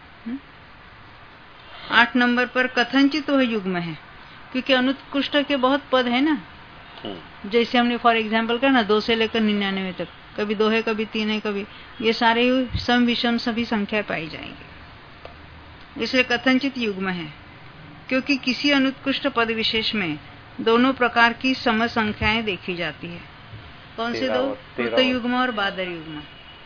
[SPEAKER 1] आठ नंबर पर कथनचित वह युग्म है, क्योंकि अनुत्कृष्ट के बहुत पद है ना, जैसे हमने फॉर एग्जाम्पल कहा ना, दो से लेकर निन्यानवे तक, कभी दो है, कभी तीन है, कभी ये सारे सम विषम सभी संख्या पाई जाएंगी, इसलिए कथनचित युग्म है। क्योंकि किसी अनुत्कृष्ट पद विशेष में दोनों प्रकार की सम संख्याएं देखी जाती है। कौन से दो? कृत युग्म और बादर युग्म।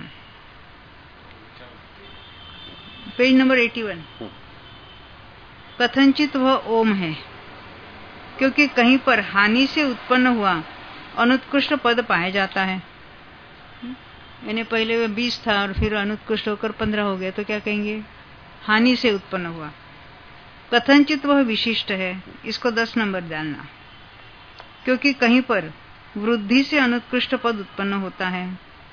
[SPEAKER 1] पेज नंबर इक्यासी। कथनचित वह ओम है, क्योंकि कहीं पर हानि से उत्पन्न हुआ अनुत्कृष्ट पद पाया जाता है। यानी पहले बीस था और फिर अनुत्कृष्ट होकर पंद्रह हो गया, तो क्या कहेंगे? हानि से उत्पन्न हुआ। कथनचित वह विशिष्ट है, इसको दस नंबर डालना, क्योंकि कहीं पर वृद्धि से अनुत्कृष्ट पद उत्पन्न होता है।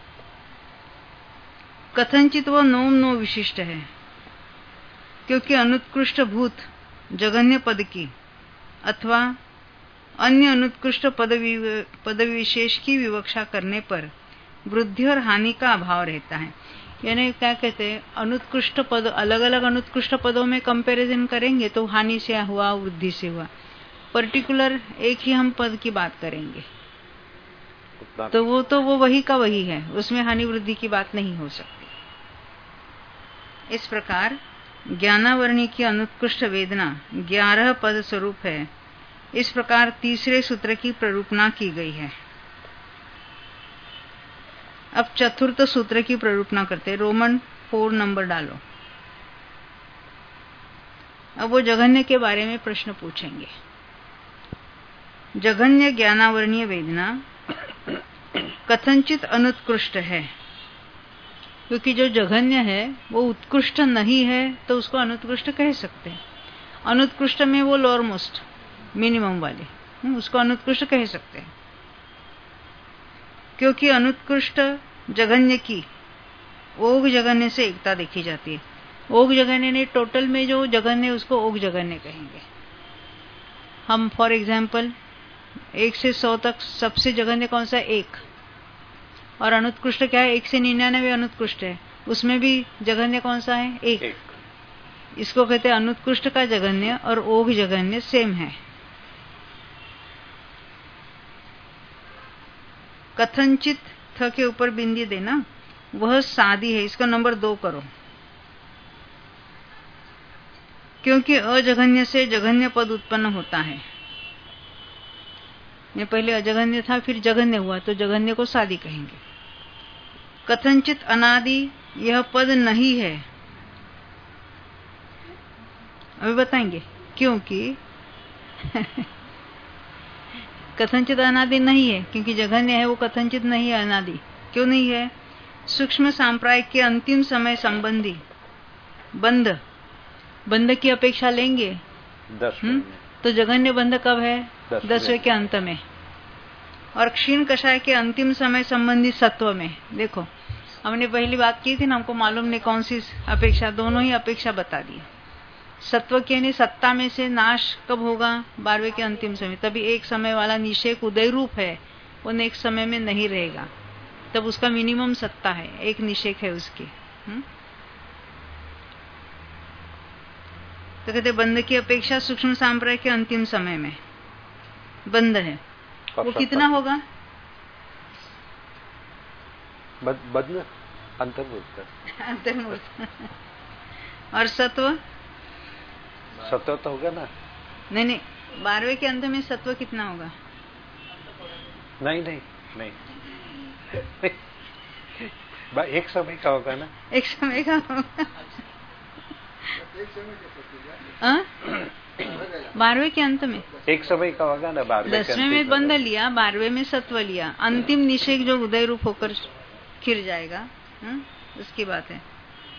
[SPEAKER 1] कथनचित वह नोम नो विशिष्ट है, क्योंकि अनुत्कृष्ट भूत जघन्य पद की अथवा अन्य अनुत्कृष्ट पद पद विशेष की विवक्षा करने पर वृद्धि और हानि का अभाव रहता है। यानी क्या कहते हैं, अनुत्कृष्ट पद, अलग अलग अनुत्कृष्ट पदों में कंपैरिजन करेंगे तो हानि से हुआ, वृद्धि से हुआ। पर्टिकुलर एक ही हम पद की बात करेंगे तो वो तो वो वही का वही है, उसमें हानि वृद्धि की बात नहीं हो सकती। इस प्रकार ज्ञानावरणी की अनुत्कृष्ट वेदना ग्यारह पद स्वरूप है। इस प्रकार तीसरे सूत्र की प्ररूपणा की गई है। अब चतुर्थ सूत्र की प्ररूपणा करते हैं। रोमन फोर नंबर डालो। अब वो जघन्य के बारे में प्रश्न पूछेंगे। जघन्य ज्ञानावरणीय वेदना कथनचित अनुत्कृष्ट है, क्योंकि जो जघन्य है वो उत्कृष्ट नहीं है तो उसको अनुत्कृष्ट कह सकते हैं। अनुत्कृष्ट में वो लोअर मोस्ट मिनिमम वाले, उसको अनुत्कृष्ट कह सकते हैं। क्योंकि अनुत्कृष्ट जघन्य की ओग जघन्य से एकता देखी जाती है। ओग जघन्य ने टोटल में जो जघन्य उसको ओग जघन्य कहेंगे। हम फॉर एग्जाम्पल एक से सौ तक सबसे जघन्य कौन सा? एक। और अनुत्कृष्ट क्या है? एक से निन्यानवे अनुत्कृष्ट है, उसमें भी जघन्य कौन सा है? एक, एक। इसको कहते हैं अनुत्कृष्ट का जघन्य और ओघ जघन्य सेम है। कथनचित थ के ऊपर बिंदी देना, वह सादी है, इसका नंबर दो करो। क्योंकि अजघन्य से जघन्य पद उत्पन्न होता है। ये पहले अजघन्य था फिर जघन्य हुआ तो जघन्य को सादी कहेंगे। कथनचित अनादि यह पद नहीं है, अभी बताएंगे क्योंकि कथनचित अनादि नहीं है, क्योंकि जघन्य है वो कथनचित नहीं है, अनादि क्यों नहीं है? सूक्ष्म सांप्रायिक के अंतिम समय संबंधी बंध बंध की अपेक्षा लेंगे
[SPEAKER 3] दस
[SPEAKER 1] हुँ? तो जघन्य बंध कब है? दसवें के अंत में। और क्षीण कषाय के अंतिम समय संबंधी सत्व में। देखो हमने पहली बात की थी ना, हमको मालूम नहीं कौन सी अपेक्षा, दोनों ही अपेक्षा बता दी। सत्व के यानी सत्ता में से नाश कब होगा? बारहवें के अंतिम समय। तभी एक समय वाला निषेक उदय रूप है, वो नेक्स्ट समय में नहीं रहेगा, तब उसका मिनिमम सत्ता है, एक निषेक है उसकी। हुँ? तो कहते बंध की अपेक्षा सूक्ष्म सांप्राय के अंतिम समय में बंध है, वो कितना होगा?
[SPEAKER 3] बंध अंतर्मूर्त
[SPEAKER 1] अंतर्मूर्त। और सत्व
[SPEAKER 3] सत्व तो होगा ना?
[SPEAKER 1] नहीं नहीं, बारहवें के अंत में सत्व कितना होगा?
[SPEAKER 3] नहीं नहीं नहीं, एक समय का होगा ना?
[SPEAKER 1] एक समय का होगा। बारहवें के अंत में
[SPEAKER 3] एक समय का होगा ना, बारहवें
[SPEAKER 1] दसवें में बंध लिया, बारहवें में सत्व लिया, अंतिम निषेक जो उदय रूप होकर खिर जाएगा, हा? उसकी बात है।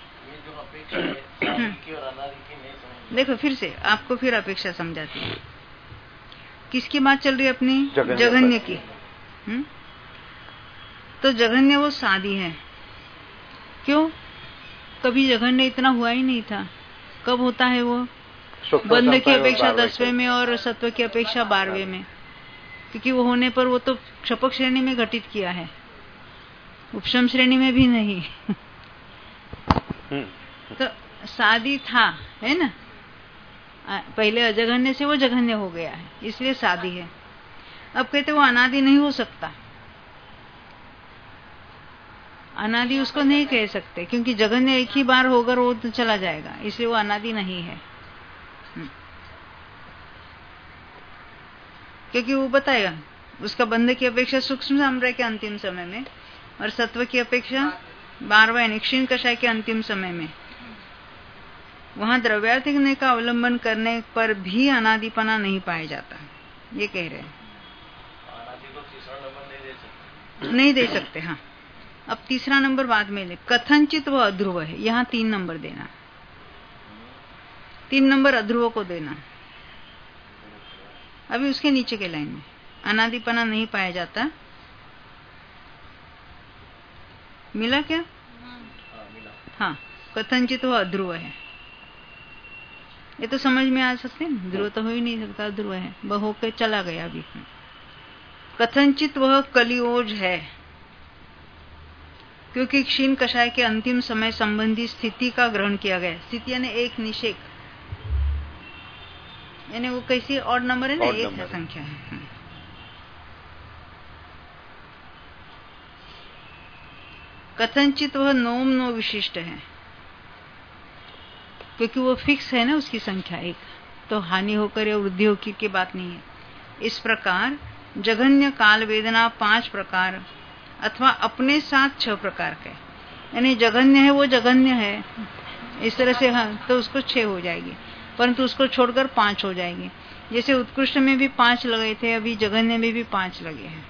[SPEAKER 1] देखो फिर से आपको फिर अपेक्षा समझाती है। किसकी बात चल रही है अपनी?
[SPEAKER 3] जघन्य,
[SPEAKER 1] जघन्य की। हुँ? तो जघन्य वो सादी है। क्यों? कभी जघन्य इतना हुआ ही नहीं था। कब होता है वो? बंध की अपेक्षा दसवें में और सत्व की अपेक्षा बारहवें में, क्योंकि वो होने पर वो तो क्षपक श्रेणी में घटित किया है, उपशम श्रेणी में भी नहीं। तो सादी था, है ना? पहले अजघन्य से वो जघन्य हो गया है, इसलिए सादी है। अब कहते वो अनादि नहीं हो सकता, अनादि उसको नहीं कह सकते, क्योंकि जघन्य एक ही बार होकर वो तो चला जाएगा, इसलिए वो अनादि नहीं है। क्योंकि वो बताएगा उसका बंध की अपेक्षा सूक्ष्म साम्राज्य के अंतिम समय में और सत्व की अपेक्षा बारहवें यानी क्षीण कषाय के अंतिम समय में, वहां द्रव्यार्थिक का अवलंबन करने पर भी अनादिपना नहीं पाया जाता, ये कह रहे हैं। नहीं दे सकते। हाँ, अब तीसरा नंबर बाद में ले। कथनचित वह अध्रुव है, यहाँ तीन नंबर देना, तीन नंबर अध्रुव को देना। अभी उसके नीचे के लाइन में अनादिपना नहीं पाया जाता, मिला क्या? हाँ, कथनचित वह अध्रुव है, ये तो समझ में आ सकते हैं। ध्रुव तो हो ही नहीं सकता, ध्रुव है, वह होकर चला गया। अभी कथनचित वह कलियोज है, क्योंकि क्षीण कषाय के अंतिम समय संबंधी स्थिति का ग्रहण किया गया। स्थिति यानी एक निषेक, यानी वो कैसी और नंबर है ना, एक है, संख्या है। कथनचित वह नोम नो विशिष्ट है, क्योंकि वो फिक्स है ना उसकी संख्या एक, तो हानि होकर या वृद्धि होकर की बात नहीं है। इस प्रकार जघन्य काल वेदना पांच प्रकार अथवा अपने साथ छह प्रकार के, यानी जघन्य है वो जघन्य है इस तरह से, हाँ, तो उसको छह हो जाएगी, परंतु उसको छोड़कर पांच हो जाएगी। जैसे उत्कृष्ट में भी पांच लगे थे, अभी जघन्य में भी पांच लगे हैं।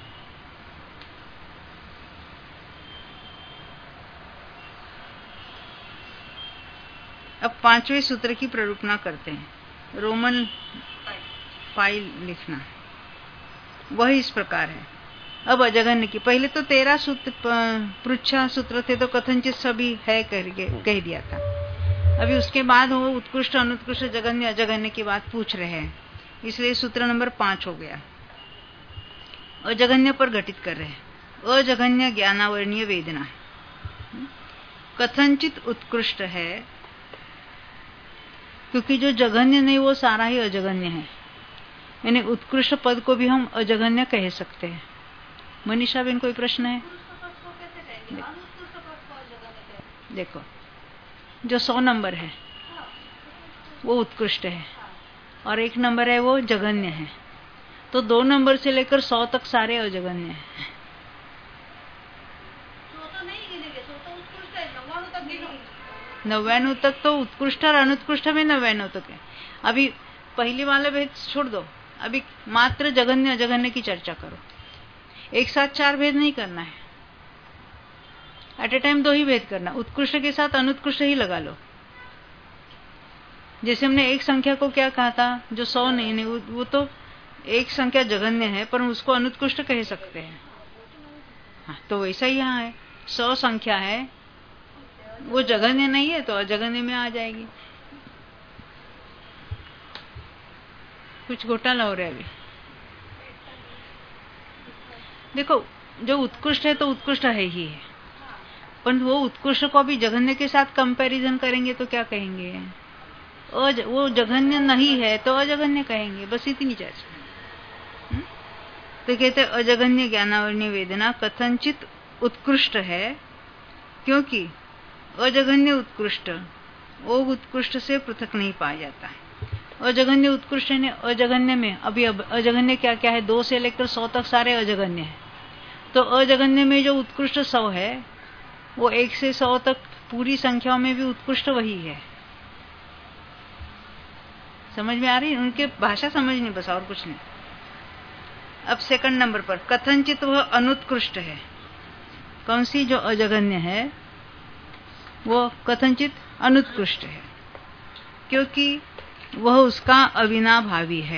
[SPEAKER 1] अब पांचवें सूत्र की प्ररूपणा करते हैं। रोमन फाइल लिखना, वह इस प्रकार है। अब अजघन्य की, पहले तो तेरह सूत्र पृच्छा सूत्र थे, तो कथनचित सभी है करके कह दिया था। अभी उसके बाद वो उत्कृष्ट अनुत्कृष्ट जघन्य अजघन्य की बात पूछ रहे हैं, इसलिए सूत्र नंबर पांच हो गया। अजघन्य पर घटित कर रहे हैं। अजघन्य ज्ञानावर्णीय वेदना कथनचित उत्कृष्ट है, क्योंकि जो जघन्य नहीं वो सारा ही अजघन्य है, यानी उत्कृष्ट पद को भी हम अजघन्य कह सकते हैं। मनीषा बेन, कोई प्रश्न है? देखो, जो सौ नंबर है वो उत्कृष्ट है और एक नंबर है वो जघन्य है, तो दो नंबर से लेकर सौ तक सारे अजघन्य हैं। नव्यानु तक तो उत्कृष्ट और अनुत्कृष्ट में नव्यानु तक है। अभी पहली वाले भेद छोड़ दो, अभी मात्र जघन्य अजघन्य की चर्चा करो। एक साथ चार भेद नहीं करना है, एट ए टाइम दो ही भेद करना। उत्कृष्ट के साथ अनुत्कृष्ट ही लगा लो। जैसे हमने एक संख्या को क्या कहा था, जो सौ नहीं, नहीं वो तो एक संख्या जघन्य है पर उसको अनुत्कृष्ट कह सकते हैं। हाँ, तो वैसा ही यहाँ है, सौ संख्या है, वो जघन्य नहीं है तो अजघन्य में आ जाएगी। कुछ घोटाला हो रहा है अभी। देखो, जो उत्कृष्ट है तो उत्कृष्ट है ही है, पर वो उत्कृष्ट को भी जघन्य के साथ कंपैरिजन करेंगे तो क्या कहेंगे? अज, वो जघन्य नहीं है तो अजघन्य कहेंगे, बस इतनी चर्चा। तो कहते अजघन्य ज्ञानावर्णीय वेदना कथनचित उत्कृष्ट है, क्योंकि अजघन्य उत्कृष्ट वो उत्कृष्ट से पृथक नहीं पाया जाता है। अजघन्य उत्कृष्ट है, अजघन्य में अभी अजघन्य क्या क्या है, दो से लेकर सौ तक सारे अजघन्य है। तो अजघन्य में जो उत्कृष्ट सौ है वो एक से सौ तक पूरी संख्याओं में भी उत्कृष्ट वही है, समझ में आ रही है? उनके भाषा समझनी बस, और कुछ नहीं। अब सेकंड नंबर पर कथनचित वह अनुत्कृष्ट है। कौन सी जो अजगन्य है वो कथनचित अनुत्कृष्ट है, क्योंकि वह उसका अविनाभावी है।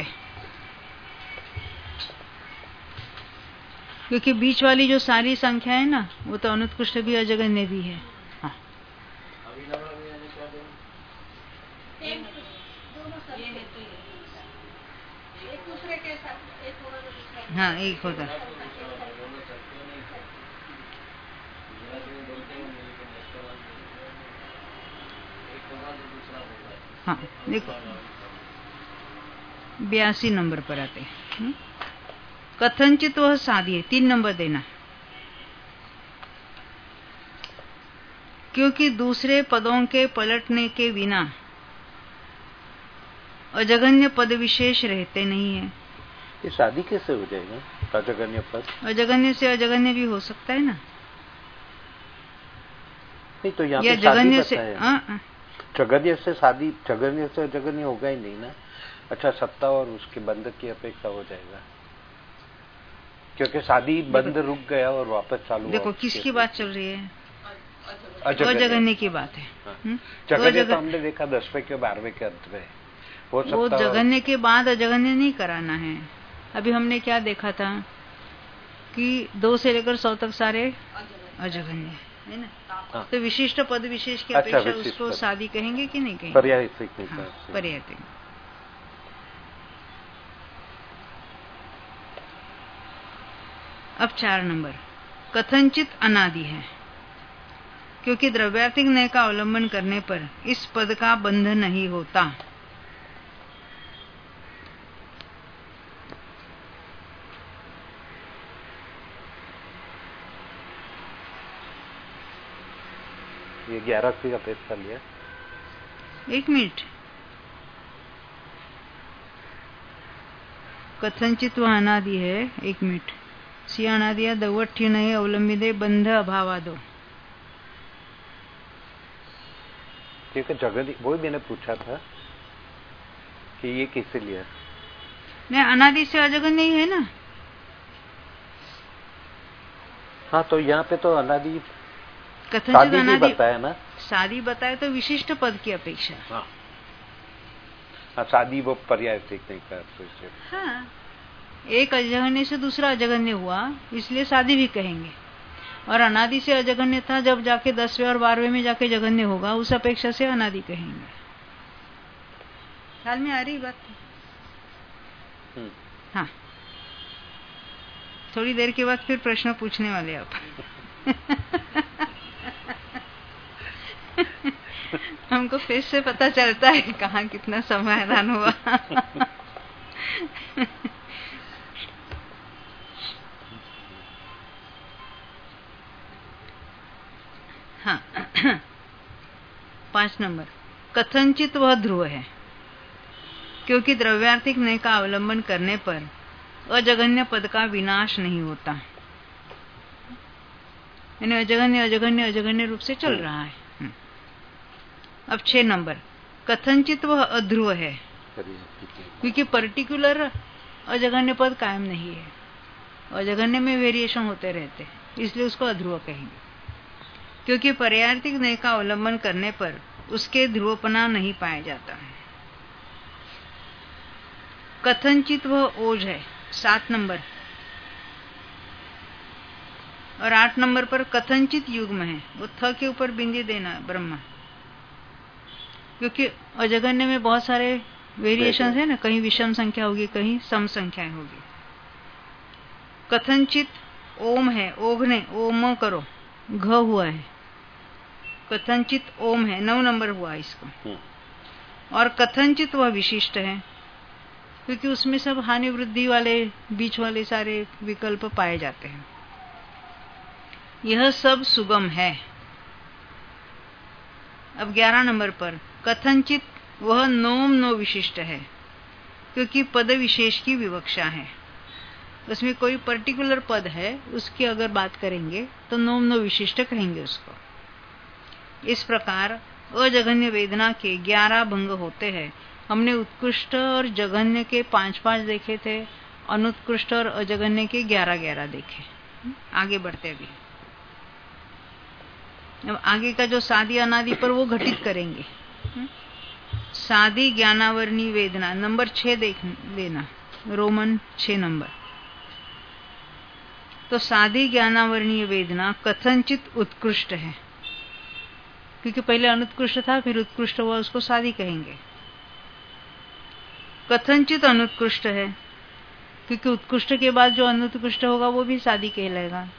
[SPEAKER 1] क्योंकि बीच वाली जो सारी संख्या है ना, वो तो अनुत्कृष्ट भी अजगन्य भी है। हाँ, हाँ एक होता। हाँ देखो बयासी नंबर पर आते हैं। कथनचित वह सादी है, तीन नंबर देना। क्योंकि दूसरे पदों के पलटने के बिना अजगन्य पद विशेष रहते नहीं है।
[SPEAKER 3] ये शादी कैसे हो जाएगा अजगन्य पद?
[SPEAKER 1] अजगन्य से अजगन्य भी हो सकता है ना।
[SPEAKER 3] नहीं तो यहाँ
[SPEAKER 1] या
[SPEAKER 3] पे
[SPEAKER 1] जगन्य से
[SPEAKER 3] आ, जगन्य से शादी, जगन्य से अजगन्य होगा ही नहीं ना। अच्छा, सत्ता और उसके बंध की अपेक्षा हो जाएगा, क्योंकि शादी बंद रुक गया और वापस चालू।
[SPEAKER 1] देखो किसकी बात चल रही है?
[SPEAKER 3] अजगन्य,
[SPEAKER 1] अजगन्य की बात है।
[SPEAKER 3] हाँ। जगन्य तो हमने देखा दसवें के बारहवें के अंत में, वो,
[SPEAKER 1] वो जगन्य के बाद अजगन्य नहीं कराना है। अभी हमने क्या देखा था कि दो से लेकर सौ तक सारे अजगन्य है ना। हाँ। तो विशिष्ट पद विशेष की अपेक्षा अच्छा, उसको शादी कहेंगे कि नहीं कहेंगे?
[SPEAKER 3] पर्यायतिक। हाँ,
[SPEAKER 1] पर्यायतिक। अब चार नंबर कथनचित अनादि है, क्योंकि द्रव्यार्थिक न्याय का अवलंबन करने पर इस पद का बंध नहीं होता।
[SPEAKER 3] ये ग्यारह सी का पेज कर लिया।
[SPEAKER 1] एक मिनट। कथनचित वह अनादि है, एक मिनट। सी अनादिया दवट्ठी नहीं अवलंबित बंध अभावादो।
[SPEAKER 3] क्योंकि जगत वो ही मैंने पूछा था कि ये किससे लिया।
[SPEAKER 1] नहीं, अनादि से अजगन्य ही है ना।
[SPEAKER 3] हाँ, तो यहाँ पे तो अनादि
[SPEAKER 1] कथनचित अनादि
[SPEAKER 3] बताया ना।
[SPEAKER 1] शादी बताए तो विशिष्ट पद की अपेक्षा।
[SPEAKER 3] हाँ, हाँ शादी वो पर्यायतिक नहीं कर सकते।
[SPEAKER 1] हाँ, एक अजगन्य से दूसरा अजगन्य हुआ, इसलिए शादी भी कहेंगे। और अनादि से अजगन्य था, जब जाके दसवें और बारहवें में जाके जगन्य होगा, उस अपेक्षा से अनादि कहेंगे। ख्याल में आ रही बात? हाँ, थोड़ी देर के बाद फिर प्रश्न पूछने वाले आप। हमको फेस से पता चलता है कहाँ कितना समाधान हुआ। हाँ, पांच नंबर कथनचित वह ध्रुव है, क्योंकि द्रव्यार्थिक न्याय का अवलंबन करने पर अजगन्य पद का विनाश नहीं होता। यानी अजगन्य अजगन्य अजगन्य रूप से चल रहा है। अब छह नंबर कथनचित वह अध्रुव है, क्योंकि पर्टिकुलर अजगन्य पद कायम नहीं है। अजगन्य में वेरिएशन होते रहते हैं, इसलिए उसको अध्रुव कहेंगे। क्योंकि पर्यायतिक न्याय का अवलंबन करने पर उसके ध्रुवपना नहीं पाया जाता है। कथनचित वह ओज है, सात नंबर। और आठ नंबर पर कथनचित युग्म है, वो थ के ऊपर बिंदी देना है, ब्रह्मा। क्योंकि अजगन्य में बहुत सारे वेरिएशन है ना, कहीं विषम संख्या होगी, कहीं सम संख्याएं होगी। कथनचित ओम है, ओघने ओम करो, घ हुआ है। कथनचित ओम है, नौ नंबर हुआ इसको। और कथनचित वह विशिष्ट है, क्योंकि उसमें सब हानि वृद्धि वाले बीच वाले सारे विकल्प पाए जाते हैं। यह सब सुगम है। अब ग्यारह नंबर पर कथनचित वह नोम नो विशिष्ट है, क्योंकि पद विशेष की विवक्षा है। उसमें कोई पर्टिकुलर पद है, उसकी अगर बात करेंगे तो नोम नो विशिष्ट कहेंगे उसको। इस प्रकार अजगन्य वेदना के ग्यारह भंग होते हैं, हमने उत्कृष्ट और जघन्य के पांच पांच देखे थे, अनुत्कृष्ट और अजघन्य के ग्यारह ग्यारह देखे। आगे बढ़ते अभी, अब आगे का जो सादी अनादि पर वो घटित करेंगे। सादी ज्ञानावरणी वेदना नंबर छह देख लेना, रोमन छह नंबर। तो सादी ज्ञानावरणीय वेदना कथनचित उत्कृष्ट है, क्योंकि पहले अनुत्कृष्ट था फिर उत्कृष्ट हुआ, उसको सादी कहेंगे। कथनचित अनुत्कृष्ट है, क्योंकि उत्कृष्ट के बाद जो अनुत्कृष्ट होगा वो भी सादी कहलाएगा।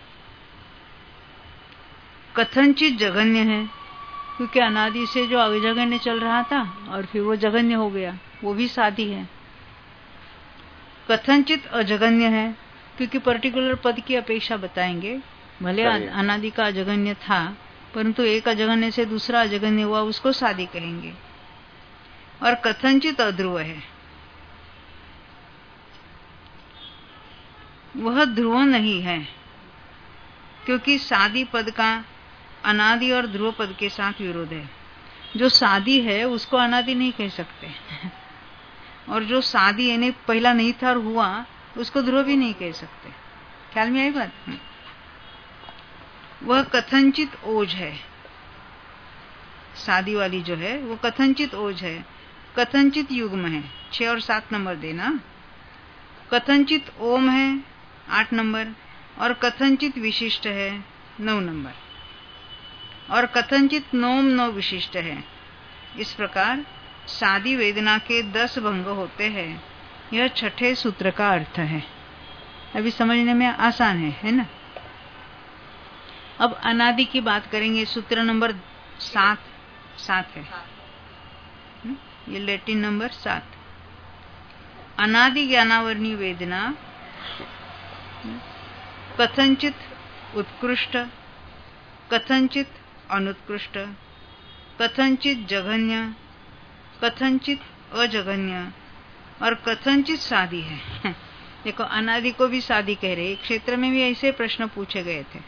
[SPEAKER 1] कथनचित जघन्य है, क्योंकि अनादि से जो अजघन्य चल रहा था और फिर वो जघन्य हो गया, वो भी सादी है। कथनचित अजघन्य है, क्योंकि पर्टिकुलर पद की अपेक्षा बताएंगे, भले अनादि का अजघन्य था परंतु एक अजघन्य से दूसरा अजघन्य हुआ, उसको सादी कहेंगे। और कथनचित अध्रुव है, वह ध्रुव नहीं है, क्योंकि सादी पद का अनादि और ध्रुव पद के साथ विरोध है। जो सादी है उसको अनादि नहीं कह सकते और जो सादी यानी पहला नहीं था और हुआ उसको ध्रुव भी नहीं कह सकते। ख्याल में आई बात? वह कथनचित ओज है, सादी वाली जो है वो कथनचित ओज है, कथनचित युग्म है, छह और सात नंबर देना। कथनचित ओम है आठ नंबर, और कथनचित विशिष्ट है नौ नंबर, और कथनचित नोम नौ विशिष्ट है। इस प्रकार सादी वेदना के दस भंग होते हैं। यह छठे सूत्र का अर्थ है। अभी समझने में आसान है, है ना? अब अनादि की बात करेंगे। सूत्र नंबर सात सात है, ये लैटिन नंबर सात। अनादि ज्ञानावरणी वेदना कथनचित उत्कृष्ट, कथनचित अनुत्कृष्ट, कथनचित जघन्य, कथनचित अजघन्य और कथनचित सादी है। देखो, अनादि को भी सादी कह रहे। एक क्षेत्र में भी ऐसे प्रश्न पूछे गए थे,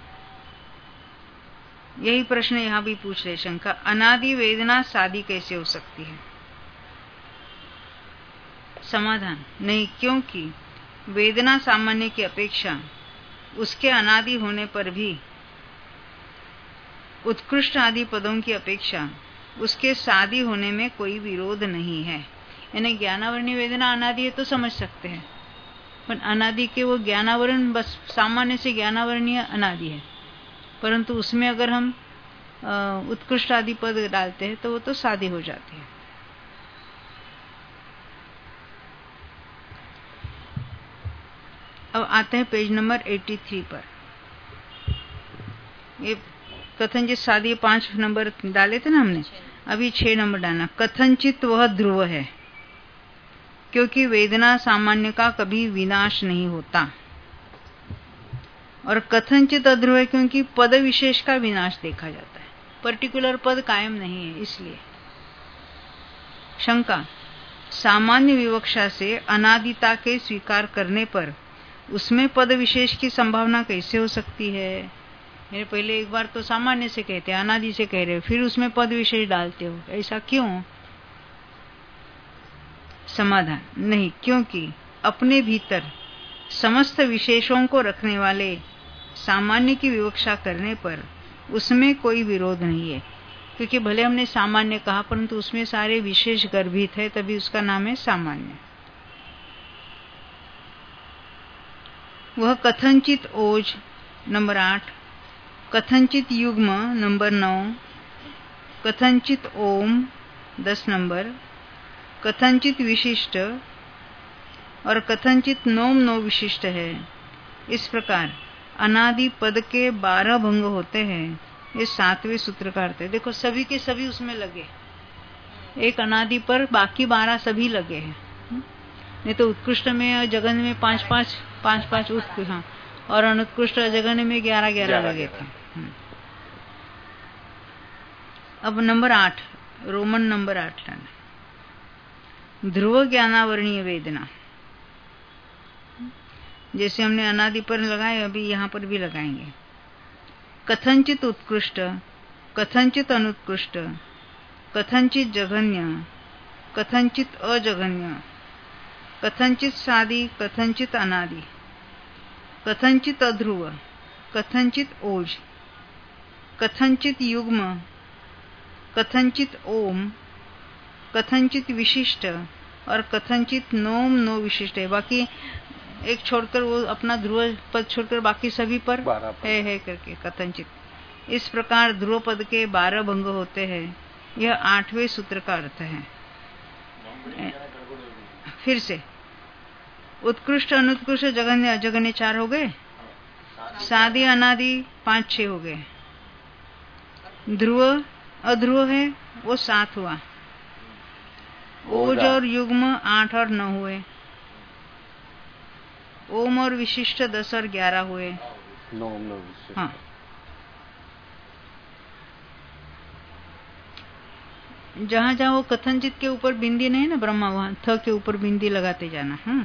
[SPEAKER 1] यही प्रश्न यहाँ भी पूछ रहे शंका, अनादि वेदना सादी कैसे हो सकती है? समाधान, नहीं, क्योंकि वेदना सामान्य की अपेक्षा उसके अनादि होने पर भी उत्कृष्ट आदि पदों की अपेक्षा उसके सादी होने में कोई विरोध नहीं है। यानी ज्ञानावरणी वेदना अनादि है तो समझ सकते हैं, पर अनादि के वो ज्ञानावरण बस सामान्य से ज्ञानावरणीय अनादि है, परंतु उसमें अगर हम उत्कृष्ट आदि पद डालते हैं तो वो तो सादी हो जाती है। अब आते हैं पेज नंबर तिरासी पर। ये कथनचित सादी पांच नंबर डाले थे ना हमने, अभी छह नंबर डालना। कथनचित वह ध्रुव है, क्योंकि वेदना सामान्य का कभी विनाश नहीं होता। और कथनचित अध्रुव है, क्योंकि पद विशेष का विनाश देखा जाता है, पर्टिकुलर पद कायम नहीं है। इसलिए शंका, सामान्य विवक्षा से अनादिता के स्वीकार करने पर उसमें पद विशेष की संभावना कैसे हो सकती है? मेरे पहले एक बार तो सामान्य से कहते हैं, अनादि से कह रहे हो, फिर उसमें पद विशेष डालते हो, ऐसा क्यों? समाधान, नहीं, क्योंकि अपने भीतर समस्त विशेषों को रखने वाले सामान्य की विवक्षा करने पर उसमें कोई विरोध नहीं है। क्योंकि भले हमने सामान्य कहा परंतु उसमें सारे विशेष गर्भित है, तभी उसका नाम है सामान्य। वह कथनचित ओज नंबर आठ, कथनचित युग्म नंबर नौ, कथनचित ओम दस नंबर, कथनचित विशिष्ट और कथनचित नोम नौ विशिष्ट है। इस प्रकार अनादि पद के बारह भंग होते हैं। ये सातवें सूत्र का अर्थ है। देखो, सभी के सभी उसमें लगे, एक अनादि पर बाकी बारह सभी लगे हैं। नहीं तो उत्कृष्ट में जगन में पांच पांच पांच पांच उत्कृष्ट, हाँ, और अनुत्कृष्ट जगन में ग्यारह ग्यारह लगे थे। अब नंबर आठ, रोमन नंबर आठ लाना। ध्रुव ज्ञानावरणीय वेदना, जैसे हमने अनादि पर लगाए, अभी यहाँ पर भी लगाएंगे। कथनचित उत्कृष्ट, कथनचित अनुत्कृष्ट, कथनचित जघन्य, कथंचित अजघन्य, कथंचित सादी, कथंचित अनादि, कथंचित अध्रुव, कथंचित ओज, कथंचित युग्म, कथंचित ओम, कथंचित विशिष्ट और कथंचित नोम नो विशिष्ट है। बाकी एक छोड़कर वो अपना ध्रुव पद छोड़कर बाकी सभी पर है है करके कथंचित। इस प्रकार ध्रुव पद के बारह भंग होते हैं। यह आठवें सूत्र का अर्थ है। फिर से उत्कृष्ट, अनुत्कृष्ट, जघन्य, अजघन्य चार हो गए। सादी, अनादि पांच छह हो गए। ध्रुव अध्रुव है वो सात हुआ। ओज और युग्म आठ और नौ हुए। ओम और विशिष्ट दस और ग्यारह हुए।
[SPEAKER 3] नो, नो विशिष्ट।
[SPEAKER 1] हाँ, जहां जहां वो कथनचित के ऊपर बिंदी नहीं ना ब्रह्मा, वहां थ के ऊपर बिंदी लगाते जाना। हम्म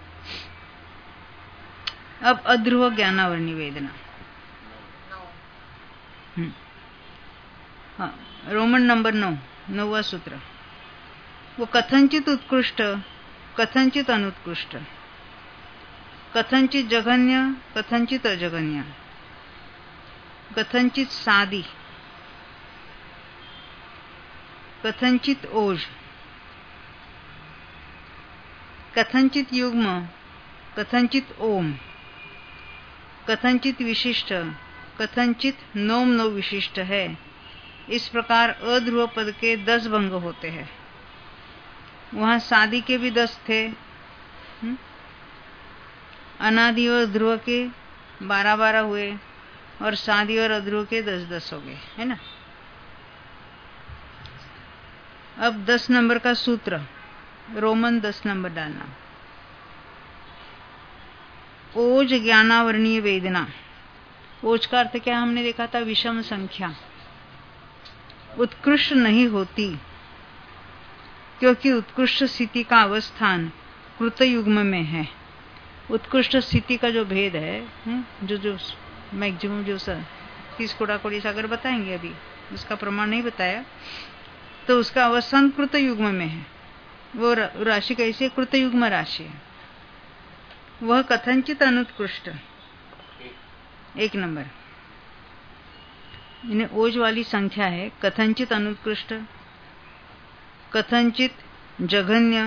[SPEAKER 1] अब अध्रुव ज्ञानावरणी वेदना। हम्म हाँ, रोमन नंबर नौ, नौवा सूत्र। वो कथंचित उत्कृष्ट, कथंचित अनुत्कृष्ट, कथंचित जघन्य, कथंचित अजघन्य, कथंचित सादी, कथंचित ओज, कथंचित युग्म, कथंचित ओम, कथंचित विशिष्ट, कथंचित नोम नो विशिष्ट है। इस प्रकार अध्रुव पद के दस भंग होते हैं। वहां सादी के भी दस थे। हुँ? अनादि और ध्रुव के बारह बारह हुए और सादी और अध्रुव के दस दस हो गए, है ना। अब दस नंबर का सूत्र, रोमन दस नंबर डालना। ओज ज्ञानावरणीय वेदना। ओज का अर्थ क्या हमने देखा था? विषम संख्या। उत्कृष्ट नहीं होती क्योंकि उत्कृष्ट स्थिति का अवस्थान कृतयुग्म में है। उत्कृष्ट स्थिति का जो भेद है, जो जो मैक्सिमम जो सर तीस कोड़ा कोड़ी सागर बताएंगे, अभी उसका प्रमाण नहीं बताया, तो उसका अवस्थान कृतयुग्म में है। वो राशि कैसी? कृतयुग्म राशि है। वह कथंचित अनुत्कृष्ट, एक नंबर इन्हें ओज वाली संख्या है। कथंचित अनुत्कृष्ट, कथंचित जघन्य,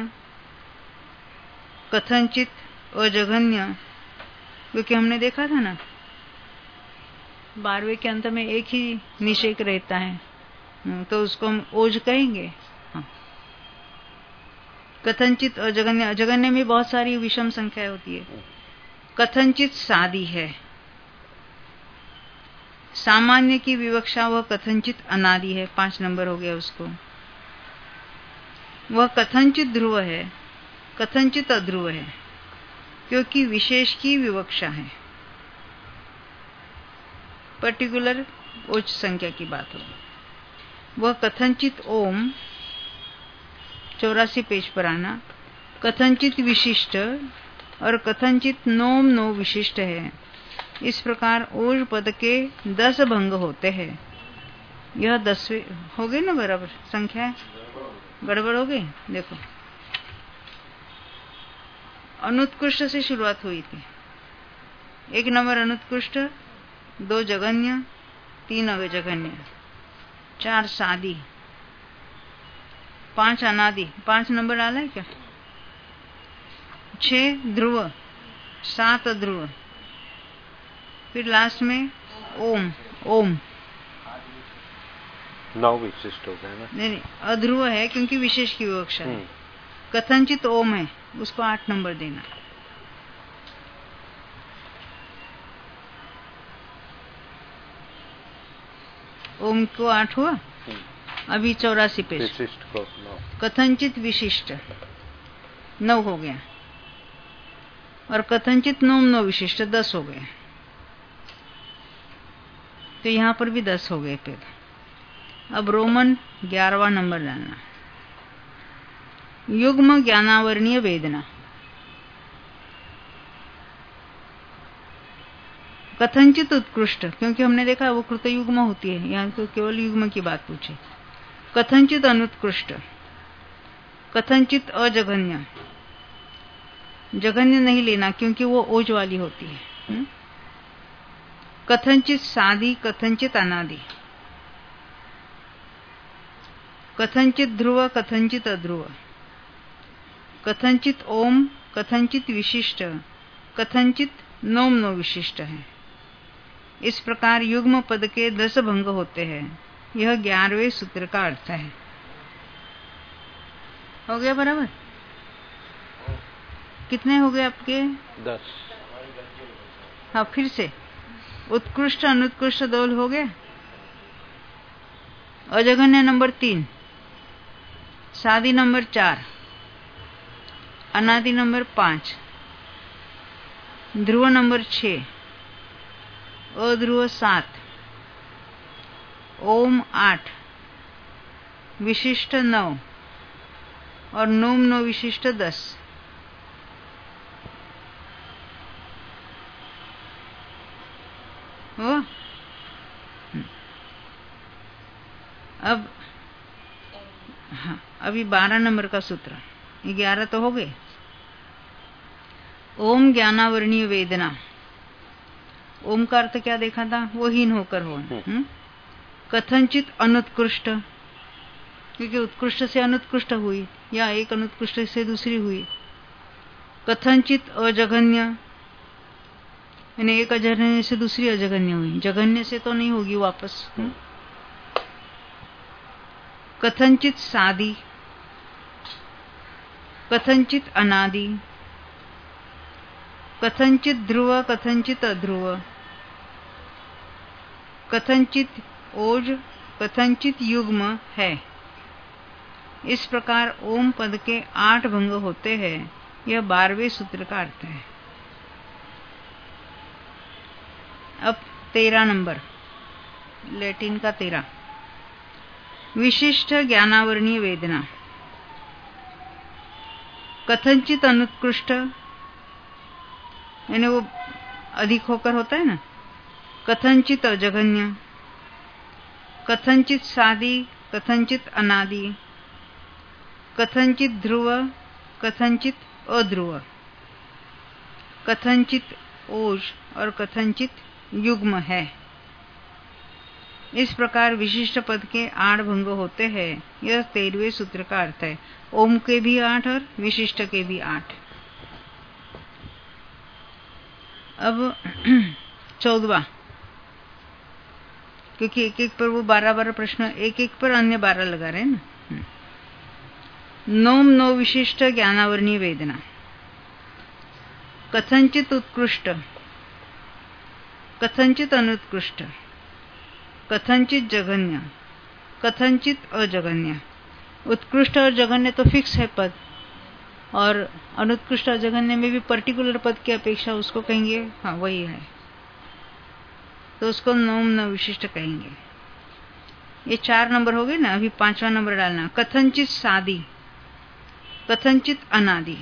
[SPEAKER 1] कथंचित अजघन्य, क्योंकि हमने देखा था ना बारहवें के अंत में एक ही निषेक रहता है, तो उसको हम ओज कहेंगे। हाँ। कथंचित अजघन्य, अजघन्य में बहुत सारी विषम संख्या होती है। कथंचित सादी है। सामान्य की विवक्षा वह कथंचित अनादि है, पांच नंबर हो गया उसको। वह कथंचित ध्रुव है, कथंचित अध्रुव है, क्योंकि विशेष की विवक्षा है। पर्टिकुलर उच्च संख्या की बात होगी। वह कथंचित ओम, चौरासी पेज पर आना, कथंचित विशिष्ट और कथंचित नोम नो विशिष्ट है। इस प्रकार ओज पद के दस भंग होते हैं। यह दसवें हो गए ना, बराबर संख्या है, गड़बड़ हो गई। देखो, अनुत्कृष्ट से शुरुआत हुई थी। एक नंबर अनुत्कृष्ट, दो जघन्य, तीन अजघन्य, चार सादी, पांच अनादि, पांच नंबर डाला है क्या, छह ध्रुव, सात अध्रुव, फिर लास्ट में ओम। ओम
[SPEAKER 3] नौ विशिष्ट हो गए ना?
[SPEAKER 1] नहीं नहीं, अध्रुव है क्योंकि विशेष की विवक्षा है। कथंचित ओम है, उसको आठ नंबर देना। ओम को आठ हुआ। अभी चौरासी पेज।
[SPEAKER 3] विशिष्ट को नौ।
[SPEAKER 1] कथंचित विशिष्ट नौ हो गया और कथंचित नोम नो विशिष्ट दस हो गए। तो यहां पर भी दस हो गए। फिर अब रोमन ग्यारहवा नंबर डालना। युग्म ज्ञानावरणीय वेदना। कथंचित उत्कृष्ट, क्योंकि हमने देखा वो कृतयुग्म होती है, यहाँ तो केवल युग्म की बात पूछे। कथंचित अनुत्कृष्ट, कथनचित अजघन्य, जघन्य नहीं लेना क्योंकि वो ओज वाली होती है। हुँ? कथनचित सादी, कथनचित अनादि, कथनचित ध्रुव, कथनचित अध्रुव, कथनचित ओम, कथनचित विशिष्ट, कथनचित नोम नो विशिष्ट है। इस प्रकार युग्म पद के दस भंग होते हैं। यह ग्यारहवें सूत्र का अर्थ है। हो गया बराबर? कितने हो गए आपके?
[SPEAKER 3] दस।
[SPEAKER 1] हाँ, फिर से उत्कृष्ट अनुत्कृष्ट दोल हो गया। अजघन्य नंबर तीन, सादी नंबर चार, अनादि नंबर पांच, ध्रुव नंबर छह, अध्रुव सात, ओम आठ, विशिष्ट नौ और नोम नो विशिष्ट दस। हो? अब हाँ, अभी बारह नंबर का सूत्र। ये ग्यारह तो हो गए। ओम ज्ञानावर्णीय वेदना। ओम का अर्थ क्या देखा था? वो हीन होकर हो। हुँ? कथनचित अनुत्कृष्ट, क्योंकि उत्कृष्ट से अनुत्कृष्ट हुई या एक अनुत्कृष्ट से दूसरी हुई। कथनचित अजघन्य, यानी एक अजघन्य से दूसरी अजघन्य हुई, जघन्य से तो नहीं होगी वापस। हुँ? कथनचित सादी, कथनचित अनादि, कथनचित ध्रुव, कथनचित अध्रुव, कथनचित ओज, कथनचित युग्म है। इस प्रकार ओम पद के आठ भंग होते हैं। यह बारहवें सूत्र का अर्थ है। अब तेरह नंबर, लैटिन का तेरह, विशिष्ट ज्ञानावर्णीय वेदना। कथनचित अनुत्कृष्ट, यानी वो अधिक होकर होता है ना। कथनचित अजघन्य, कथनचित सादी, कथनचित अनादि, कथनचित ध्रुव, कथनचित अध्रुव, कथनचित ओज और कथनचित युग्म है। इस प्रकार विशिष्ट पद के आठ भंग होते हैं। यह तेरहवें सूत्र का अर्थ है। ओम के भी आठ और विशिष्ट के भी आठ। अब चौदवा, क्योंकि एक एक पर वो बारह बारह प्रश्न, एक एक पर अन्य बारह लगा रहे हैं ना। नोम नो विशिष्ट ज्ञानावर्णीय वेदना। कथनचित उत्कृष्ट, कथनचित अनुत्कृष्ट, कथनचित जघन्य, कथनचित अजघन्य। उत्कृष्ट और जघन्य तो फिक्स है पद, और अनुत्कृष्ट और जघन्य में भी पर्टिकुलर पद की अपेक्षा उसको कहेंगे, हाँ वही है, तो उसको नोम न विशिष्ट कहेंगे। ये चार नंबर हो गए ना। अभी पांचवा नंबर डालना। कथनचित सादी, कथनचित अनादि,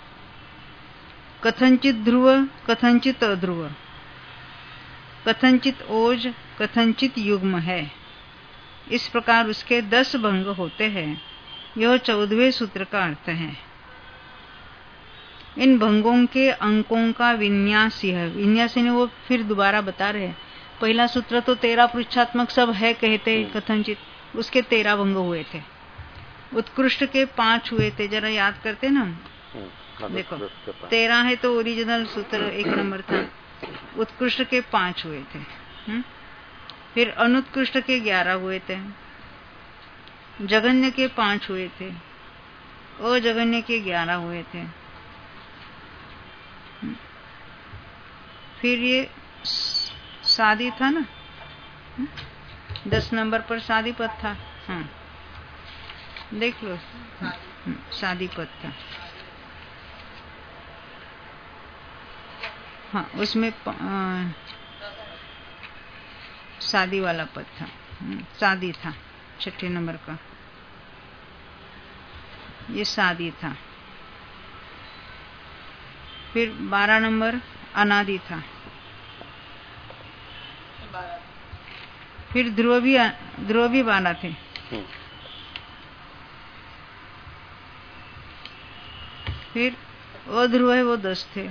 [SPEAKER 1] कथनचित ध्रुव, कथनचित अध्रुव, कथनचित ओज, कथनचित युग्म है। इस प्रकार उसके दस भंग होते हैं। यह चौदहवें सूत्र का अर्थ है। इन भंगों के अंकों का विन्यास है। विन्यास ने वो फिर दोबारा बता रहे हैं। पहला सूत्र तो तेरह पृच्छात्मक सब है कहते कथनचित, उसके तेरह भंग हुए थे। उत्कृष्ट के पांच हुए थे, जरा याद करते ना। देखो तेरह है तो ओरिजिनल सूत्र एक नंबर था। उत्कृष्ट के पांच हुए थे। हुँ? फिर अनुत्कृष्ट के ग्यारह हुए थे, जघन्य के पांच हुए थे, अजघन्य के ग्यारह हुए थे। फिर ये सादी था ना, दस नंबर पर सादी पद था। हाँ देख लो, सादी पद था। हाँ उसमें आ, सादी वाला पद था, सादी था छठे नंबर का, ये सादी था। फिर बारह नंबर अनादि था। फिर ध्रुव भी ध्रुव भी बारह थे। फिर अध्रुव है वो दस थे।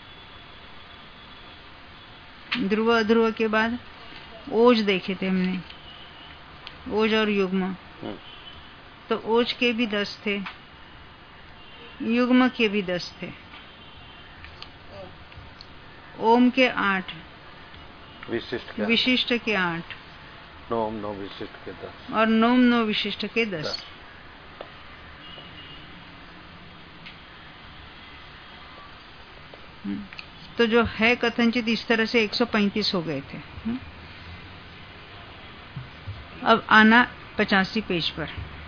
[SPEAKER 1] ध्रुव अध्रुव के बाद ओज देखे थे हमने, ओज और युग्म, तो ओज के भी दस थे, युग्म के भी दस थे, ओम के आठ,
[SPEAKER 3] विशिष्ट के
[SPEAKER 1] विशिष्ट के आठ,
[SPEAKER 3] नोम नो विशिष्ट के दस,
[SPEAKER 1] और नोम नो विशिष्ट के दस। तो जो है कथनचित इस तरह से एक सौ पैंतीस हो गए थे। अब आना पचासी पेज पर,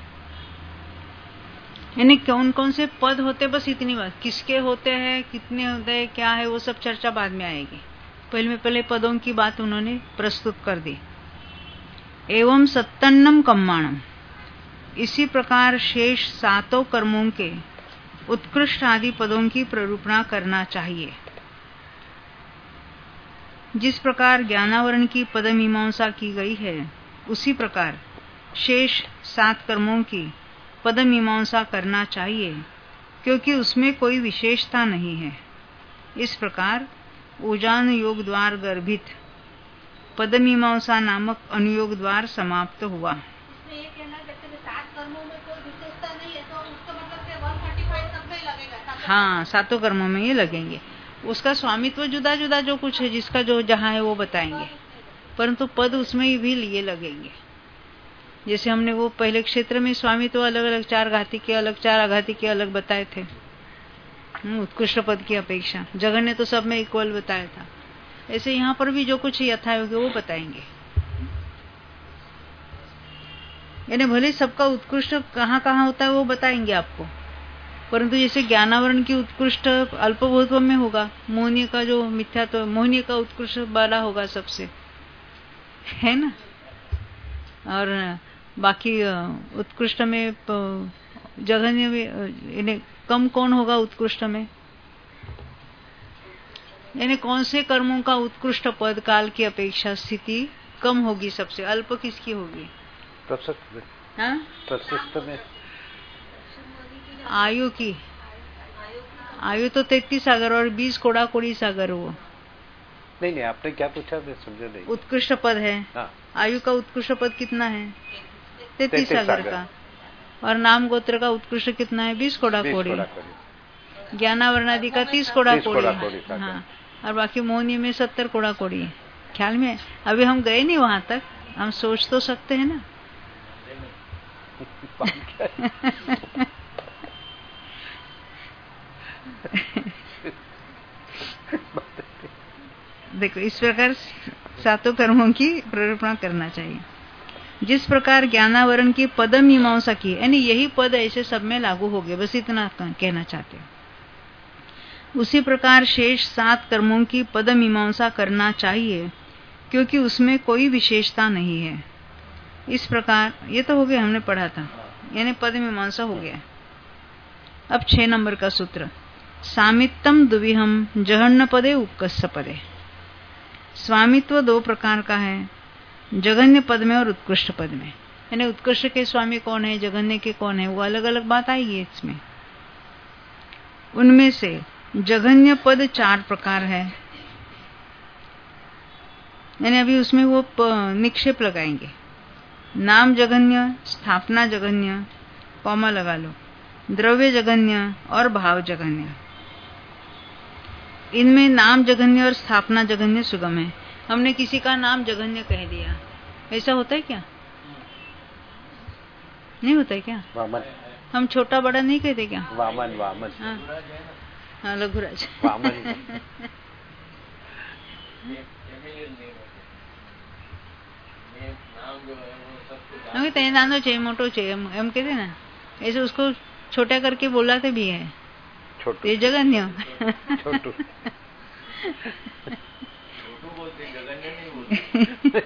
[SPEAKER 1] यानी कौन कौन से पद होते, बस इतनी बात, किसके होते हैं, कितने होते हैं, क्या है, वो सब चर्चा बाद में आएगी। पहले में पहले पदों की बात उन्होंने प्रस्तुत कर दी। एवं सत्तन्नम कम्माणम, इसी प्रकार शेष सातों कर्मों के उत्कृष्ट आदि पदों की प्ररूपणा करना चाहिए। जिस प्रकार ज्ञानावरण की पदमीमांसा की गई है, उसी प्रकार शेष सात कर्मों की पदमीमांसा करना चाहिए, क्योंकि उसमें कोई विशेषता नहीं है। इस प्रकार उजान योग द्वार गर्भित पदमीमांसा नामक अनुयोग द्वार समाप्त हुआ।
[SPEAKER 2] इसमें ये कहना है जैसे सात कर्मों में कोई विशेषता नहीं है, तो उसका मतलब कि एक सौ पैंतीस सब में लगेगा।
[SPEAKER 1] हाँ, सातों कर्मों में ये लगेंगे। उसका स्वामित्व जुदा जुदा जो कुछ है, जिसका जो जहाँ है वो बताएंगे, परंतु पद उसमें भी लिए लगेंगे। जैसे हमने वो पहले क्षेत्र में स्वामित्व अलग अलग चार घाती के अलग, चार आघाती के अलग बताए थे, उत्कृष्ट पद की अपेक्षा। जगन ने तो सब में इक्वल बताया था। ऐसे यहाँ पर भी जो कुछ यथायोग्य वो बताएंगे। यानी भले सबका उत्कृष्ट कहाँ कहाँ होता है वो बताएंगे आपको, परंतु जैसे ज्ञानावरण की उत्कृष्ट अल्पभूतत्व में होगा, मोहनीय का जो मिथ्या, तो मोहनीय का उत्कृष्ट बाला होगा सबसे, है ना। और बाकी उत्कृष्ट में जघन्य में कम कौन होगा उत्कृष्ट में, यानी कौन से कर्मों का उत्कृष्ट पद काल की अपेक्षा स्थिति कम होगी, सबसे अल्प किसकी होगी। हाँ?
[SPEAKER 3] में
[SPEAKER 1] आयु की, आयु तो तैतीस सागर और बीस कोड़ा कोड़ी सागर। वो
[SPEAKER 3] नहीं नहीं, आपने क्या पूछा, मैं समझा नहीं।
[SPEAKER 1] उत्कृष्ट पद है। हाँ। आयु का उत्कृष्ट पद कितना है, तैतीस सागर का, और नाम गोत्र का उत्कृष्ट कितना है, बीस कोड़ा कोड़ी। ज्ञानावरणादि का तीस कोड़ा कोड़ी। हाँ, और बाकी मोहनी में सत्तर कोड़ा कोड़ी। ख्याल में अभी हम गए नहीं वहां तक, हम सोच तो सकते हैं ना। देखो, इस प्रकार सातों कर्मों की प्ररूपणा करना चाहिए। जिस प्रकार ज्ञानावरण की पद मीमांसा की, यानी यही पद ऐसे सब में लागू हो गए, बस इतना कहना चाहते हैं। उसी प्रकार शेष सात कर्मों की पद मीमांसा करना चाहिए, क्योंकि उसमें कोई विशेषता नहीं है। इस प्रकार ये तो हो गया, हमने पढ़ा था, यानी पद मीमांसा हो गया। अब छह नंबर का सूत्र, सामित्तम दुविहम जघन्य पदे उत्कृष्ट पदे। स्वामित्व दो प्रकार का है, जघन्य पद में और उत्कृष्ट पद में। यानी उत्कृष्ट के स्वामी कौन है, जघन्य के कौन है, वो अलग अलग बात आएगी इसमें। उनमें से जघन्य पद चार प्रकार है, यानी अभी उसमें वो निक्षेप लगाएंगे। नाम जघन्य, स्थापना जघन्य, कॉमा लगा लो, द्रव्य जघन्य और भाव जघन्य। इनमें नाम जघन्य और स्थापना जघन्य सुगम है। हमने किसी का नाम जघन्य कह दिया, ऐसा होता है क्या, नहीं होता है क्या।
[SPEAKER 3] वामन,
[SPEAKER 1] हम छोटा बड़ा नहीं कहते क्या।
[SPEAKER 3] वामन वामन
[SPEAKER 1] हाँ, हाँ लघुराज
[SPEAKER 3] वामन
[SPEAKER 1] हम कहते हैं नानो चाहिए, मोटो चाहिए, हम कहते ना, ऐसे उसको छोटा करके बोलाते भी है, छोटू, ये जघन्य।
[SPEAKER 3] छोटू
[SPEAKER 4] बोलते, जघन्य नहीं बोलते।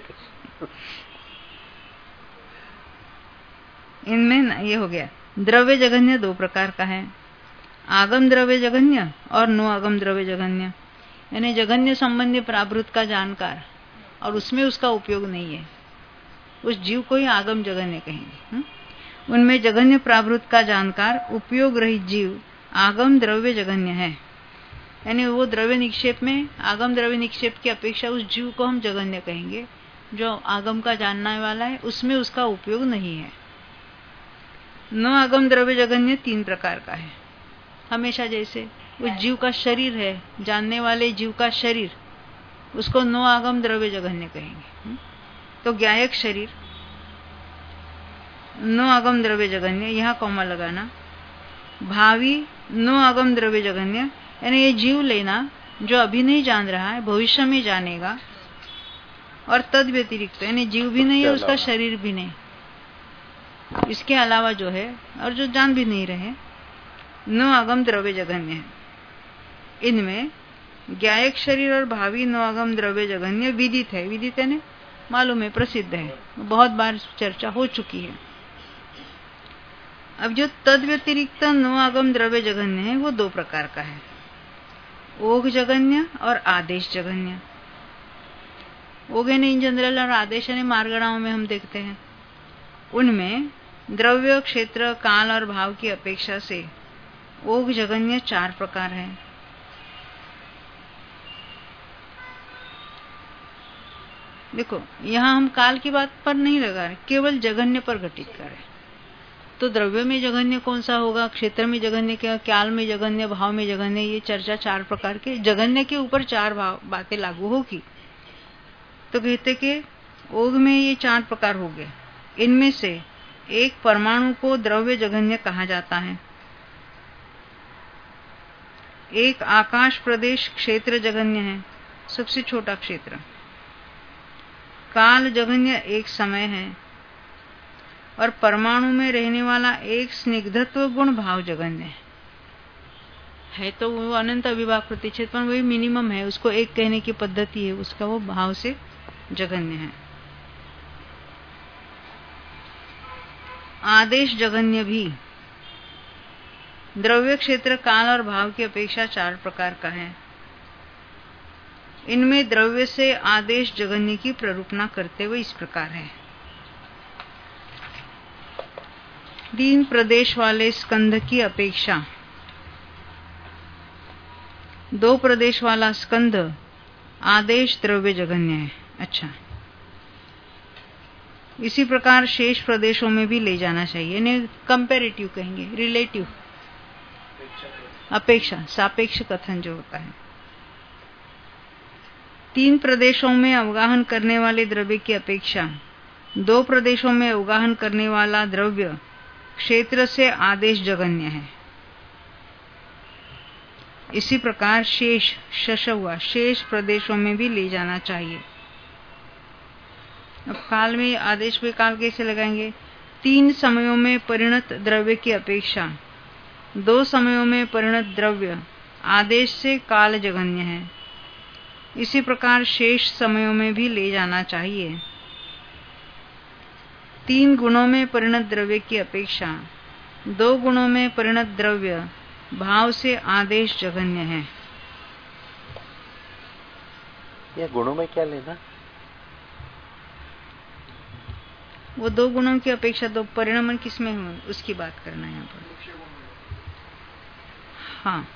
[SPEAKER 1] इनमें ये हो गया। द्रव्य जघन्य दो प्रकार का है, आगम द्रव्य जघन्य और नो आगम द्रव्य जघन्य। यानी जघन्य संबंधी प्रावृत्त का जानकार, और उसमें उसका उपयोग नहीं है, उस जीव को ही आगम जघन्य कहेंगे। उनमें जघन्य प्रावृत्त का जानकार, उपयोग रहित जीव आगम द्रव्य जगन्य है, यानी वो द्रव्य निक्षेप में आगम द्रव्य निक्षेप की अपेक्षा उस जीव को हम जगन्य कहेंगे जो आगम का जानने वाला है, उसमें उसका उपयोग नहीं है। न आगम द्रव्य जगन्य तीन प्रकार का है। हमेशा जैसे उस जीव का शरीर है, जानने वाले जीव का शरीर, उसको नो आगम द्रव्य जगन्य कहेंगे। तो ज्ञायक शरीर नो आगम द्रव्य जगन्य, यहाँ कॉमा लगाना। भावी नो आगम द्रव्य जगन्य, यानी ये जीव लेना जो अभी नहीं जान रहा है, भविष्य में जानेगा। और तद व्यतिरिक्त, यानी जीव भी नहीं है, उसका शरीर भी नहीं, इसके अलावा जो है और जो जान भी नहीं रहे, नो आगम द्रव्य जगन्य है। इनमें ज्ञायक शरीर और भावी नो आगम द्रव्य जगन्य विदित है। विदित है, मालूम है, प्रसिद्ध है, बहुत बार चर्चा हो चुकी है। अब जो तद व्यतिरिक्त नो आगम द्रव्य जगन्य है वो दो प्रकार का है, ओघ जगन्य और आदेश जगन्य। ओघ यानी इन जनरल और आदेश यानी मार्गणाओं में हम देखते हैं। उनमें द्रव्य, क्षेत्र, काल और भाव की अपेक्षा से ओघ जगन्य चार प्रकार है। देखो, यहां हम काल की बात पर नहीं लगा रहे, केवल जगन्य पर घटित कर रहे। तो द्रव्य में जगन्य कौन सा होगा, क्षेत्र में जगन्य क्या, काल में जगन्य, भाव में जगन्य, ये चर्चा चार प्रकार के जगन्य के ऊपर चार भाव बातें लागू होगी। तो कहते कि ओघ में ये चार प्रकार हो गए। इनमें से एक परमाणु को द्रव्य जगन्य कहा जाता है, एक आकाश प्रदेश क्षेत्र जगन्य है, सबसे छोटा क्षेत्र। काल जगन्य एक समय है, और परमाणु में रहने वाला एक स्निग्धत्व गुण भाव जगन्य है। है तो वो अनंत अविभाग प्रतिच्छेद, पर वही मिनिमम है, उसको एक कहने की पद्धति है, उसका वो भाव से जगन्य है। आदेश जगन्य भी द्रव्य, क्षेत्र, काल और भाव की अपेक्षा चार प्रकार का है। इनमें द्रव्य से आदेश जगन्य की प्ररूपणा करते हुए इस प्रकार है। तीन प्रदेश वाले स्कंध की अपेक्षा दो प्रदेश वाला स्कंध आदेश द्रव्य जगन्य है। अच्छा, इसी प्रकार शेष प्रदेशों में भी ले जाना चाहिए, ने कंपैरेटिव कहेंगे, रिलेटिव, अपेक्षा, सापेक्ष कथन जो होता है। तीन प्रदेशों में अवगाहन करने वाले द्रव्य की अपेक्षा दो प्रदेशों में अवगाहन करने वाला द्रव्य क्षेत्र से आदेश जगन्य है। इसी प्रकार शेष शश हुआ शेष प्रदेशों में भी ले जाना चाहिए। अब काल में आदेश पे काल कैसे लगाएंगे? तीन समयों में परिणत द्रव्य की अपेक्षा दो समयों में परिणत द्रव्य आदेश से काल जगन्य है। इसी प्रकार शेष समयों में भी ले जाना चाहिए। तीन गुणों में परिणत द्रव्य की अपेक्षा दो गुणों में परिणत द्रव्य भाव से आदेश जगन्य है।
[SPEAKER 3] ये गुणों में क्या लेना?
[SPEAKER 1] वो दो गुणों की अपेक्षा दो परिणाम किसमें हो उसकी बात करना है यहाँ पर। हाँ,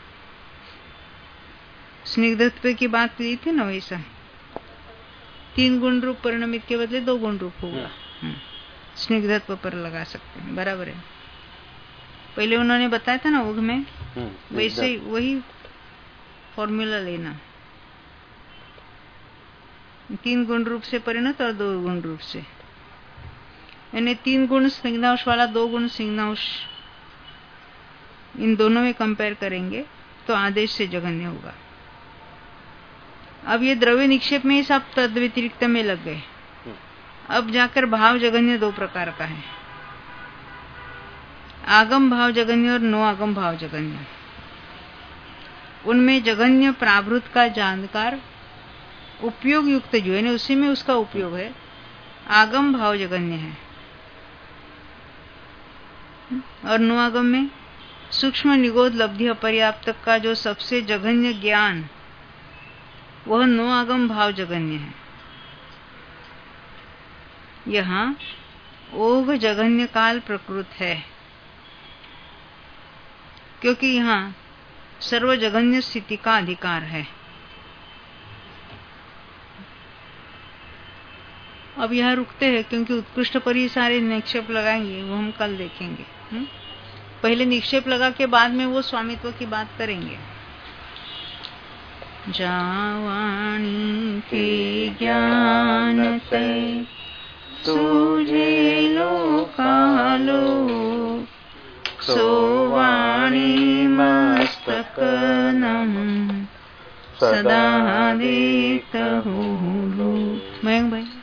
[SPEAKER 1] स्निग्धत्व की बात की थी ना, वैसा तीन गुण रूप परिणमित के बदले दो गुण रूप होगा। स्निग्धत्व पर लगा सकते हैं, बराबर है। पहले उन्होंने बताया था ना ओघ में, वैसे वही फॉर्मूला लेना, तीन गुण रूप से परिणत और दो गुण रूप से, यानी तीन गुण स्निग्धांश वाला दो गुण स्निग्धांश, इन दोनों में कंपेयर करेंगे तो आदेश से जगन्य होगा। अब ये द्रव्य निक्षेप में सब तद व्यतिरिक्त में लग गए। अब जाकर भाव जगन्य दो प्रकार का है, आगम भाव जगन्य और नो आगम भाव जगन्य। उनमें जगन्य प्राभृत का जानकार उपयोग युक्त जो है, उसी में उसका उपयोग है, आगम भाव जगन्य है। और नो आगम में सूक्ष्म निगोद लब्धि अपर्याप्त का जो सबसे जघन्य ज्ञान, वह नो आगम भाव जगन्य है। यहाँ ओघ जघन्य काल प्रकृत है। क्योंकि यहाँ सर्वजगन्य स्थिति का अधिकार है। अब यहाँ रुकते हैं क्योंकि उत्कृष्ट पर ही सारे निक्षेप लगाएंगे, वो हम कल देखेंगे। हुँ? पहले निक्षेप लगा के बाद में वो स्वामित्व की बात करेंगे। जावाणी के ज्ञान से सूझे लोकालो, सोवाणी मस्तक नम सदा देखता हूँ। मयंक भाई